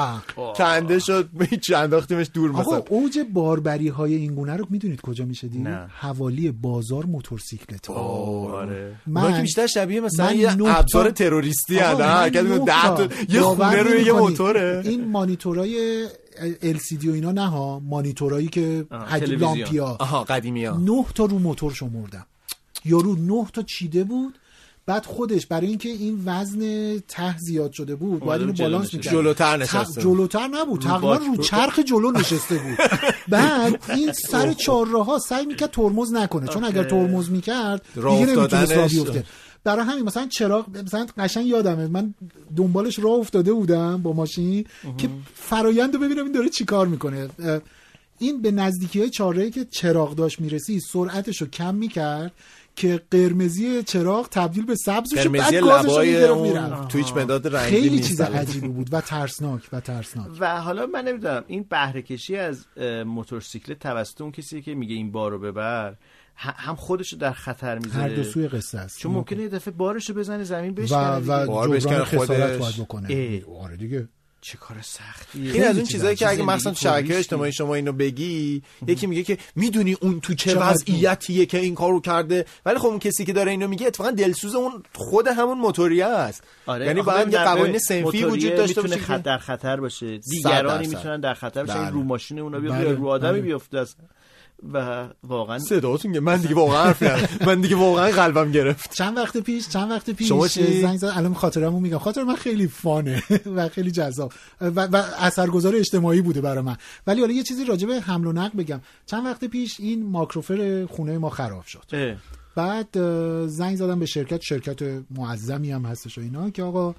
کنده شد، هیچ انداختیمش دور. مثلا آقا اوج باربری‌های این گونه رو میدونید کجا میشه دید؟ حوالی بازار موتورسیکلت. آره من که بیشتر شبیه مثلا یه ابزار تروریستی هستن، حرکت می‌کنه ده تا یه خونه روی یه موتوره. این مانیتورای ال سی دی و اینا نه ها، مانیتورایی که حجم لامپیا آها قدیمی‌ها، نه تا رو موتور شمردم. یارو نه تا چیده بود. بعد خودش برای اینکه این وزن ته زیاد شده بود باید اینو بالانس می‌کرد. جلوتر نشسته. جلوتر نبود، تقریبا رو چرخ جلو نشسته بود. بعد این سر چهارراه‌ها سعی می‌کرد ترمز نکنه، چون اگر ترمز می‌کرد دیگه نمی‌تونست راه بیفته. برای همین مثلا چراغ، مثلا قشنگ یادمه من دنبالش راه افتاده بودم با ماشین که فرایندو ببینم این داره چیکار میکنه. این به نزدیکی‌های چهارراهی که چراغ داشت میرسی سرعتشو کم میکرد که قرمزی چراغ تبدیل به سبز بشه، بعد گازش رو میرفت. تویچ مداد رنگی خیلی چیز عجیبی بود و ترسناک و ترسناک. و حالا من نمیدونم این بهره کشی از موتورسیکلت توسط اون کسی که میگه این بارو ببر هم خودشو در خطر میذاره، هر دو سوی قصه است، چون ممکنه یه دفعه بارشو بزنه زمین بشکنه و و جبران خسارت باید بکنه. آره دیگه چه کار سختیه. این از اون چیزایی که اگه مثلا شبکه اجتماعی شما اینو بگی یکی میگه که میدونی اون تو چه وضعیتیه که این کارو کرده، ولی خب اون کسی که داره اینو میگه اتفاقا دلسوز اون خود همون موتوریه است. آره یعنی باید یه قوانین صنفی وجود داشته باشه که در خطر باشه، دیگرانی میتونن در خطر باشه، رو ماشین اونا بیاد رو آدمی بیفته است. و واقعا صداتون من دیگه واقعا حرف ندارم، من دیگه واقعا قلبم گرفت. چند وقت پیش چند وقت پیش زنگ زد، الان خاطرمو میگم، خاطر من خیلی فانه و خیلی جذاب و, و اثرگذار اجتماعی بوده برای من. ولی حالا یه چیزی راجع به حمل و نقل بگم. چند وقت پیش این ماکروفر خونه ما خراب شد. اه. بعد زنگ زدم به شرکت، شرکت معظمی هم هستش و اینا، که آقا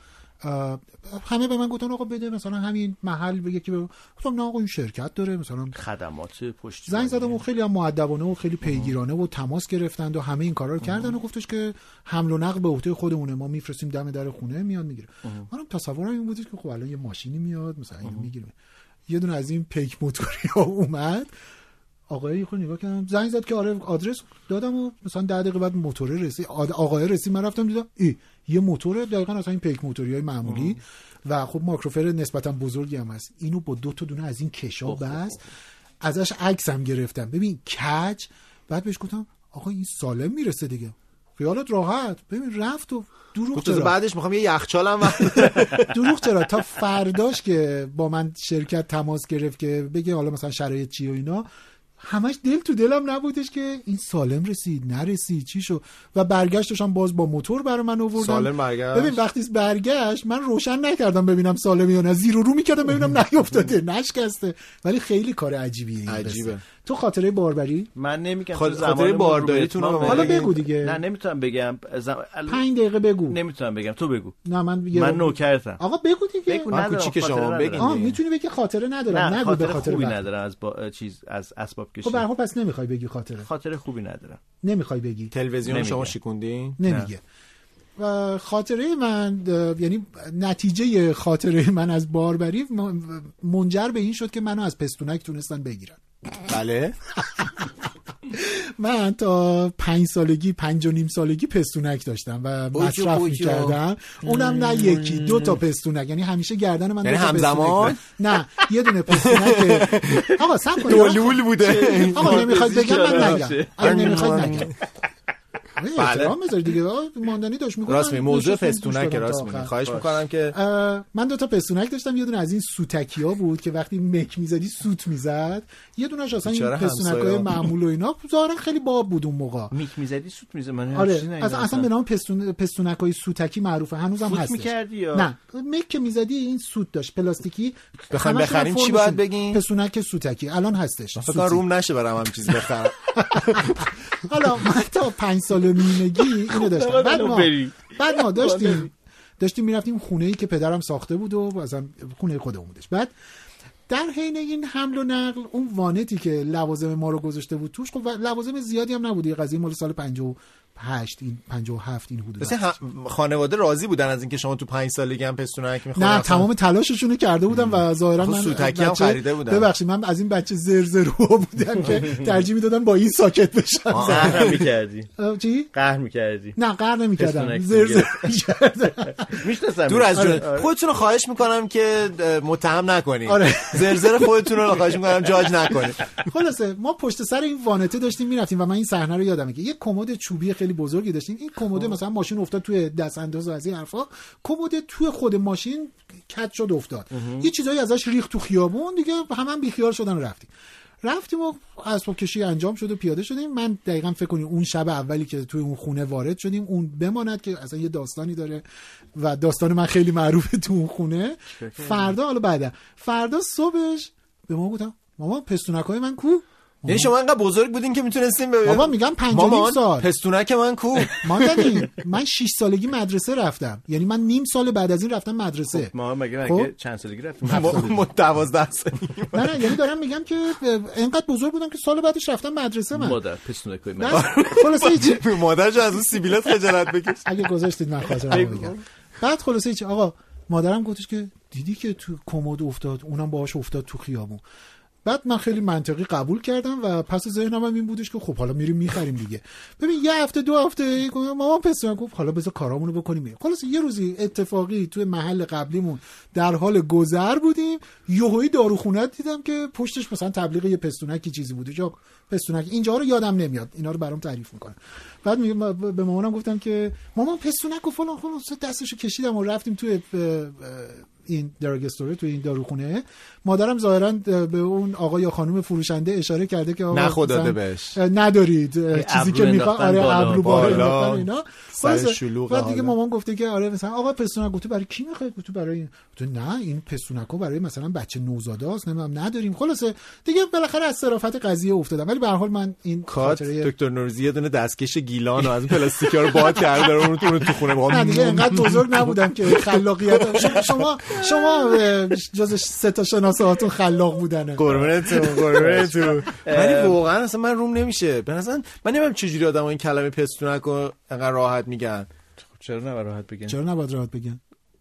همه به من گفتن آقا بده مثلا همین محل بگه که گفتم نه آقا این شرکت داره مثلا خدمات پشت. زنگ زدم و خیلی هم مؤدبانه و خیلی پیگیرانه و تماس گرفتند و همه این کارا رو کردن و گفتش که حمل و نقل به عهده خودمونه، ما میفرستیم دم در خونه میاد میگیره. منم تصورم این بود که خب الان یه ماشینی میاد مثلا اینو میگیره. یه دونه از این پیک موتوری ها اومد، آقای خود نگاه کردم، زنگ زد که آره آدرس دادم و مثلا ده دقیقه بعد موتور رسید، آقای رسید، من رفتم دیدم ای یه موتور دقیقاً اصلا این پیک موتوریای معمولی و خب ماکروفر نسبتا بزرگی هم هست. اینو با دو تا دونه از این کشا بس ازش عکس هم گرفتم. ببین کج بعد بهش گفتم آقا این سالم میرسه دیگه، خیالت راحت. ببین رفت و دروغ چرا؟ بعدش میخوام یه یخچالم دروغ چرا؟ تا فرداش که با من شرکت تماس گرفت که بگه حالا مثلا شرایط چی و اینا، همش دل تو دلم نبودش که این سالم رسید نرسید چی شو. و برگشتشم باز با موتور برای من آوردن. سالم برگشت. ببین وقتی برگشت من روشن نکردم ببینم سالم یا نه، زیر و رو میکردم ببینم نیافتاده نشکسته. ولی خیلی کار عجیبیه. عجیبه. تو خاطره باربری؟ من نمیگم خاطره خاطره بارداریتون رو حالا بگو دیگه. نه نمیتونم بگم. زم... پنج دقیقه بگو. نمیتونم بگم، تو بگو. نه من بگم. من نوکرتم. آقا بگو دیگه. بگو. من کوچیک شما بگین. آ میتونی بگی خاطره ندارم. نگو به خاطر خوبی ندارم از با... چیز از اسباب کشی. خب برای پس نمیخوای بگی خاطره. خاطره خوبی ندارم. نمیخوای بگی. تلویزیون شما شیکوندین؟ نمیگه. و خاطره من یعنی نتیجه خاطره من از باربری منجر به این شد که منو از پستونک تونستن بگیرن. بله. من تا پنج سالگی پنج و نیم سالگی پستونک داشتم و مصرف می‌کردم. اونم نه یکی دو تا پستونک، یعنی همیشه گردن من یعنی همزمان؟ نه یه دونه پستونک. آقا سم کن. دولول بوده. آقا نمیخواد بگم من نگم. اگه نمیخواد نگم. احترام بذار دیگه. ماندنی داشت میگه راست می موضوع پستونک راست می خواهش میکنم که من دو تا پستونک داشتم. یه دونه از این سوتکیا بود که وقتی مک میزدی سوت میزد، یه دونهش اصلا این پستونکای معمول و اینا ظاهرا خیلی باب بود اون موقع. مک میزدی سوت میزد. من آره اصلا اصلا به نام پستون پستونکای سوتکی معروفه، هنوزم هست. نه مک که میزدی این سوت داشت پلاستیکی. بخوایم بخریم چی باید بگین؟ پستونک سوتکی الان هستش. فکر روم نشه برام هم چیز بخرم. حالا من تا پنج سال میمگی اینو داشتم. بعد ما بعد ما داشتیم داشتیم میرفتیم خونه‌ای که پدرم ساخته بود و مثلا خونه خودمون بودش. بعد در حین این حمل و نقل اون وانتی که لوازم ما رو گذاشته بود توش، خب لوازم زیادی هم نبود. یه قضیه مال سال پنجاه و هشت این پنجاه و هفت این حدود. مثلا خانواده راضی بودن از اینکه شما تو پنج سالگی هم پستونک می‌خوردین؟ نه تمام تلاششون رو کرده بودم و ظاهرا من سوتکی هم خریده بودم. ببخشید من از این بچه زرزرو بودم که ترجیح میدادم با این ساکت بشم. قهر می‌کردی؟ چی؟ قهر می‌کردی؟ نه قهر نمی‌کردم. زرزر می‌شناسم. دور از جون خودتون رو خواهش می‌کنم که متهم نکنید. زرزر خودتون رو خواهش می‌کنم جاج نکنید. خلاصه ما پشت سر این وانته داشتیم می‌رفتیم و من این صحنه رو یادمه که یه کمد چوبی خیلی بزرگی داشتیم. این کمد مثلا ماشین افتاد توی دست انداز و از این حرفا، کمد توی خود ماشین کج شد افتاد. یه چیزایی ازش ریخت تو خیابون دیگه، همون بیخیال شدن رفتیم. رفتیم و اسباب کشی انجام شد و پیاده شدیم. من دقیقاً فکر کنم اون شب اولی که توی اون خونه وارد شدیم، اون بماند که اصلا یه داستانی داره و داستان من خیلی معروفه تو اون خونه. فردا حالا بعدا فردا صبحش به ما گفتم مامان پستونکای من کو؟ یعنی شما انقدر بزرگ بودین که میتونستین ببینید؟ بابا میگم پنج و نیم سال. پستونک من کو؟ ماندنی من شش سالگی مدرسه رفتم. یعنی من نیم سال بعد از این رفتم مدرسه. خب ما مگه مگه چند سالگی رفتیم؟ ما دوازده سالگی. نه نه یعنی دارم میگم که انقدر بزرگ بودم که سال بعدش رفتم مدرسه. من مادر پستونکای من. خلاص هیچ مادرش از اون سیبیلت خجالت بکش. اگه گذاشتید من خاطرمو بگم. بعد خلاص هیچ آقا مادرم گفتش که دیدی که تو کمد افتاد، اونم باهاش افتاد تو خیابون. بعد من خیلی منطقی قبول کردم و پس ذهنم هم این بودش که خب حالا میریم میخریم دیگه. ببین یه هفته دو هفته مامان پسرم گفت حالا بذار کارامونو بکنیم. خلاص یه روزی اتفاقی توی محل قبلیمون در حال گذر بودیم، یهویی داروخونه دیدم که پشتش مثلا تبلیغ یه پستونکی چیزی بوده. یا پستونک اینجا رو یادم نمیاد، اینا رو برام تعریف میکنه. بعد میگم به مامانم گفتم که مامان پستونک و فلان خلاص دستشو کشیدم و رفتیم توی این درگ استوری توی این داروخونه. مادرم ظاهرا به اون آقا یا خانم فروشنده اشاره کرده که آقا نخود داده بهش ندارید چیزی که میخواد. آره ابرو بالا اینا. بعد دیگه مامان گفته که آره مثلا آقا پستونک گفته برای کی میخواید؟ گفته برای این. تو نه این پستونکو برای مثلا بچه نوزاده است، نمیدونم نداریم. خلاصه دیگه بالاخره از صرافت قضیه افتادم. ولی به هر حال من این خاطره دکتر نوروزی یه دونه دستکش گیلان از پلاستیکا رو باد کرده اون تو تو خونه ما. نه دیگه انقدر بزرگ نبودم که خلاقیت شما شما جز سه تا شناساتون خلاق بودنه. قربونتون قربونتون. ولی واقعا اصلا من روم نمیشه. به نظر من نمیدونم چه جوری آدم‌ها این کلمه پستونک رو انقدر راحت میگن. چرا نباید راحت بگن؟ چرا نباید راحت بگن؟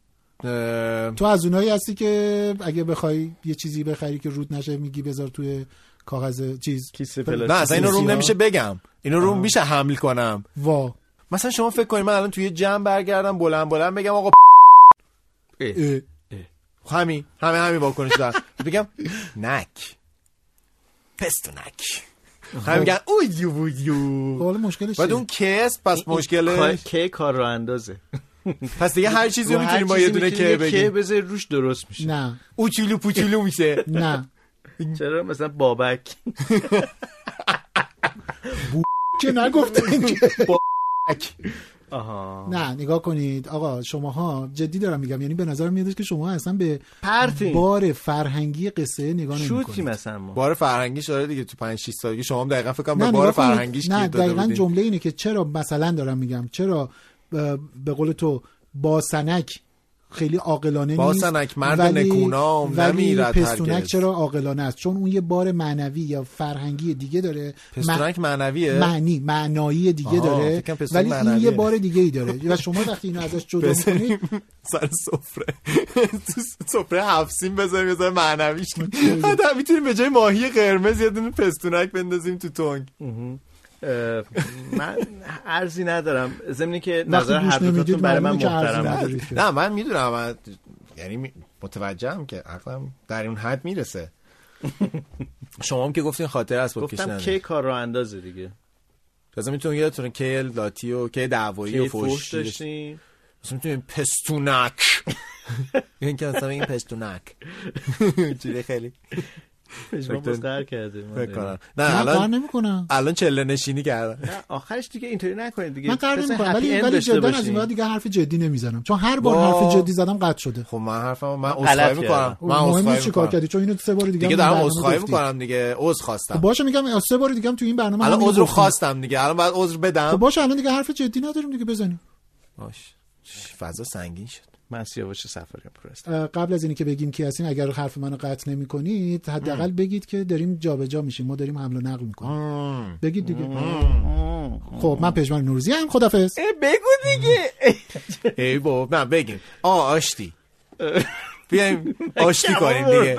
تو از اونایی هستی که اگه بخوای یه چیزی بخری که رود نشه میگی بذار توی کاغذ چیز کیسه پلاستیک. نه اصلا اینو روم نمیشه بگم. اینو روم میشه حمل کنم. وا مثلا شما فکر کنید من الان توی جمع برگردم بلند بلند بگم آقا اه. همین همه همین واکنش دارم. بگم نک پستونک هم میگن اویو اویو. حالا مشکلش بعد اون کس پس مشکل کی کار رو اندازه. پس دیگه هر چیزی رو میتونیم با یه دونه که بگیم. که بذاری روش درست میشه. نه. اوچولو پوچولو میشه. نه. چرا مثلا بابک که نگفتن که بابک. آها. نه نگاه کنید آقا شماها جدی دارم میگم، یعنی به نظر میاد که شما اصلا به پرتین. بار فرهنگی قصه نگاه نمی‌کنید. شوتی مثلا ما. بار فرهنگیش داره دیگه تو پنج شش سالگی شما هم دقیقاً فکر کنم به بار فرهنگیش گیر داده بودین. نه دقیقاً جمله اینه که چرا مثلا دارم میگم چرا به قول تو با سنک خیلی عاقلانه نیست، با سنک مرد نکونام نمیرد هرگز. پستونک چرا عاقلانه است؟ چون اون یه بار معنوی یا فرهنگی دیگه داره. پستونک معنویه؟ معنی معنایی دیگه داره، ولی این یه بار دیگه ای داره و شما وقتی اینو ازش جدا می‌کنید سر سفره سفره هفسین بذاریم یه ذره معنویش کنیم. حتی میتونیم به جای ماهی قرمز یه دونه پستونک بندازیم تو تنگ. من عرضی ندارم، ضمن که نظر هر دوتون برای من محترمه. نه من میدونم، من یعنی متوجهم که عقلم در اون حد میرسه. شما هم که گفتین خاطر اسباب کشی نداره. گفتم کی کار رو اندازه دیگه. مثلا میتونین یادتونه کی لاتی و کی دعوایی و فوش داشتین. مثلا میتونین پستونک. این که مثلا این پستونک. چیزی خیلی پشما مسخره کرده. فکر کنم. نه الان نمیکنم. الان چله نشینی کردم. نه آخرش دیگه اینطوری نکنید دیگه. من قرار نمیکنم، ولی ولی جدا از این بعد دیگه حرف جدی نمیزنم، چون هر بار حرف جدی زدم قطع شده. خب من حرفم من عذرخواهی میکنم. من عذرخواهی چیکار کردی؟ چون اینو سه بار دیگه دیگه دارم عذرخواهی میکنم دیگه. عذر خواستم. باشه میگم سه بار دیگه هم تو این برنامه الان عذر خواستم دیگه. الان بعد عذر بدم. خب باشه الان دیگه حرف جدی نداریم دیگه، بزنیم. باش. فضا سنگین شد. من سیاوش سفاریان پور هستم. قبل از اینی که بگیم کی هستین، اگر حرف منو قطع نمی‌کنید حداقل بگید که داریم جابجا میشیم، ما داریم حمل و نقل میکنیم. بگید دیگه. خب من پژمان نوروزی ام، خدافظ. بگو دیگه. ای بابا نه بگیم. آ آشتی. بیایم آشتی کنیم دیگه.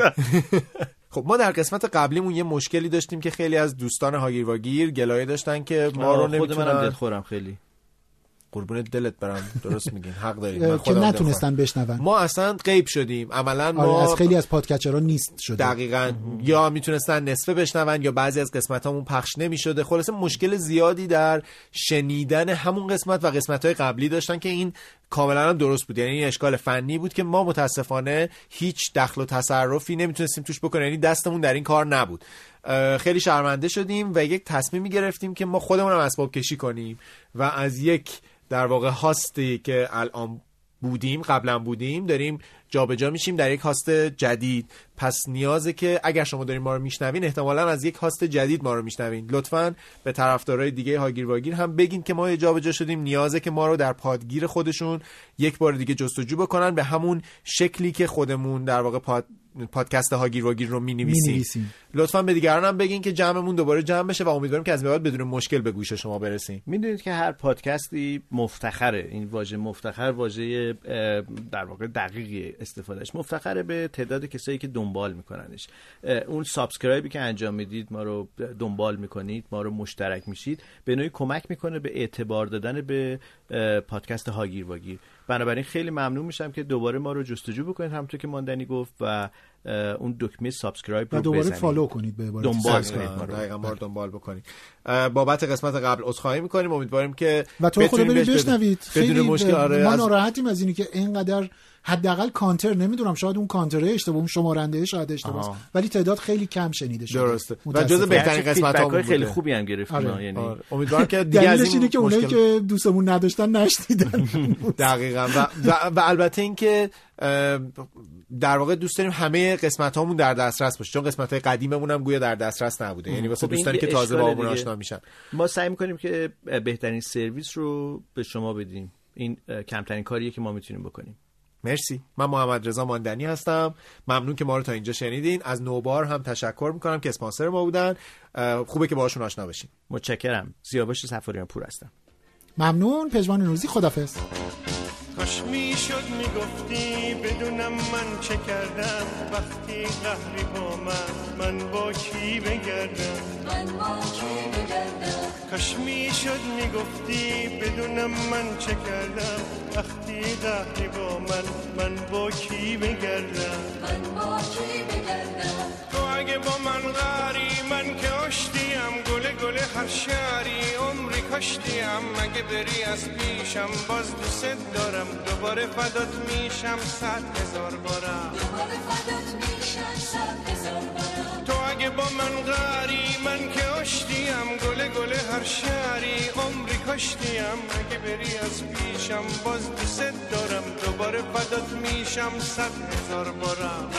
خب ما در قسمت قبلیمون یه مشکلی داشتیم که خیلی از دوستان هاگیر واگیر گلایه داشتن که ما رو نمیتونن. خود منم دلخورم خیلی. قربون دلت برم، درست میگین، حق دارید. که نتونستن بشنون. ما اصلا غیب شدیم عملا. ما آره از خیلی از پادکچرها نیست شده. دقیقاً. یا میتونستن نصفه بشنون یا بعضی از قسمتامون پخش نمیشده. خلاصه مشکل زیادی در شنیدن همون قسمت و قسمت‌های قبلی داشتن که این کاملا هم درست بود. یعنی این اشکال فنی بود که ما متاسفانه هیچ دخل و تصرفی نمیتونستیم توش بکنیم، یعنی دستمون در این کار نبود. خیلی شرمنده شدیم و یک تصمیمی گرفتیم که ما خودمون هم اسباب کشی کنیم و از یک در واقع هاستی که الان بودیم قبلا بودیم داریم جابجا میشیم در یک هاست جدید. پس نیازه که اگر شما دارین ما رو میشنوین احتمالاً از یک هاست جدید ما رو میشنوین. لطفاً به طرفدارای دیگه هاگیر واگیر هم بگین که ما جابجا شدیم، نیازه که ما رو در پادگیر خودشون یک بار دیگه جستجو بکنن به همون شکلی که خودمون در واقع پاد پادکست هاگیر واگیر رو می‌نویسیم. لطفاً به دیگران هم بگین که جمعمون دوباره جمع بشه و امیدوارم که از بعد بدون مشکل به گوش شما برسیم. میدونید که هر پادکستی مفتخره، این واژه مفتخر واژه در واقع دقیقی استفادهش، مفتخره به تعداد کسایی که دنبال میکننش. اون سابسکرایبی که انجام میدید، ما رو دنبال میکنید، ما رو مشترک میشید، به نوعی کمک میکنه به اعتبار دادن به پادکست هاگیر واگیر. بنابراین خیلی ممنون میشم که دوباره ما رو جستجو بکنید همونطور که ماندنی گفت و اون دکمه سابسکرایب رو دوباره بزنید، فالو کنید، به عبارت دنبال کنید، ما رو دقیقاً ما رو دنبال بکنید. بابت قسمت قبل عذرخواهی میکنیم، امیدواریم که و تو خود برید بشنوید. خیلی مشکل آره ما از... ناراحتیم از اینی که اینقدر حداقل کانتر، نمیدونم شاید اون کانتره اشتباه، اون شمارنده شاید اشتباهه، ولی تعداد خیلی کم شنیده شده. درسته و جزء بهترین قسمت‌ها بود. خیلی خوبی هم گرفتیم. آره. یعنی آره. امیدوارم که دیگه از این اینه که اونایی که دوستمون نداشتن نشنیدن. دقیقاً و, و, و البته اینکه در واقع دوست داریم همه قسمت‌هامون در دسترس باشه، چون قسمت‌های قدیممون هم گویا در دسترس نبوده. یعنی واسه دوستانی که تازه با ما آشنا میشن ما سعی می‌کنیم که بهترین سرویس رو به شما بدیم. این کمترین کاریه که ما میتونیم بکنیم. مرسی. من محمد رضا ماندنی هستم. ممنون که ما رو تا اینجا شنیدین. از نوبار هم تشکر میکنم که اسپانسر ما بودن. خوبه که باهاشون آشنا بشین. متشکرم. سیاوش سفاریان پور هستم. ممنون. پژمان نوروزی، خدافظ. کاش میشد میگفتی بدونم من چه کردم، وقتی قهری با من من با کی بگردم، من با کی بگردم. کاش میشد میگفتی بدونم من چه کردم، وقتی قهری با من من با کی بگردم، من با کی بگردم. تو اگه با من قهری من که آشتیم گل هر شهری عمری کشتیم مگه بری از پیشم باز دوست دارم دوباره فدات میشم صد هزار بارم دوباره فدات میشم صد هزار بارم تو اگه با من غری من که اشتیم گله گله هر شهری عمری کشتیم مگه بری از پیشم باز دوست دارم دوباره فدات میشم صد هزار بارم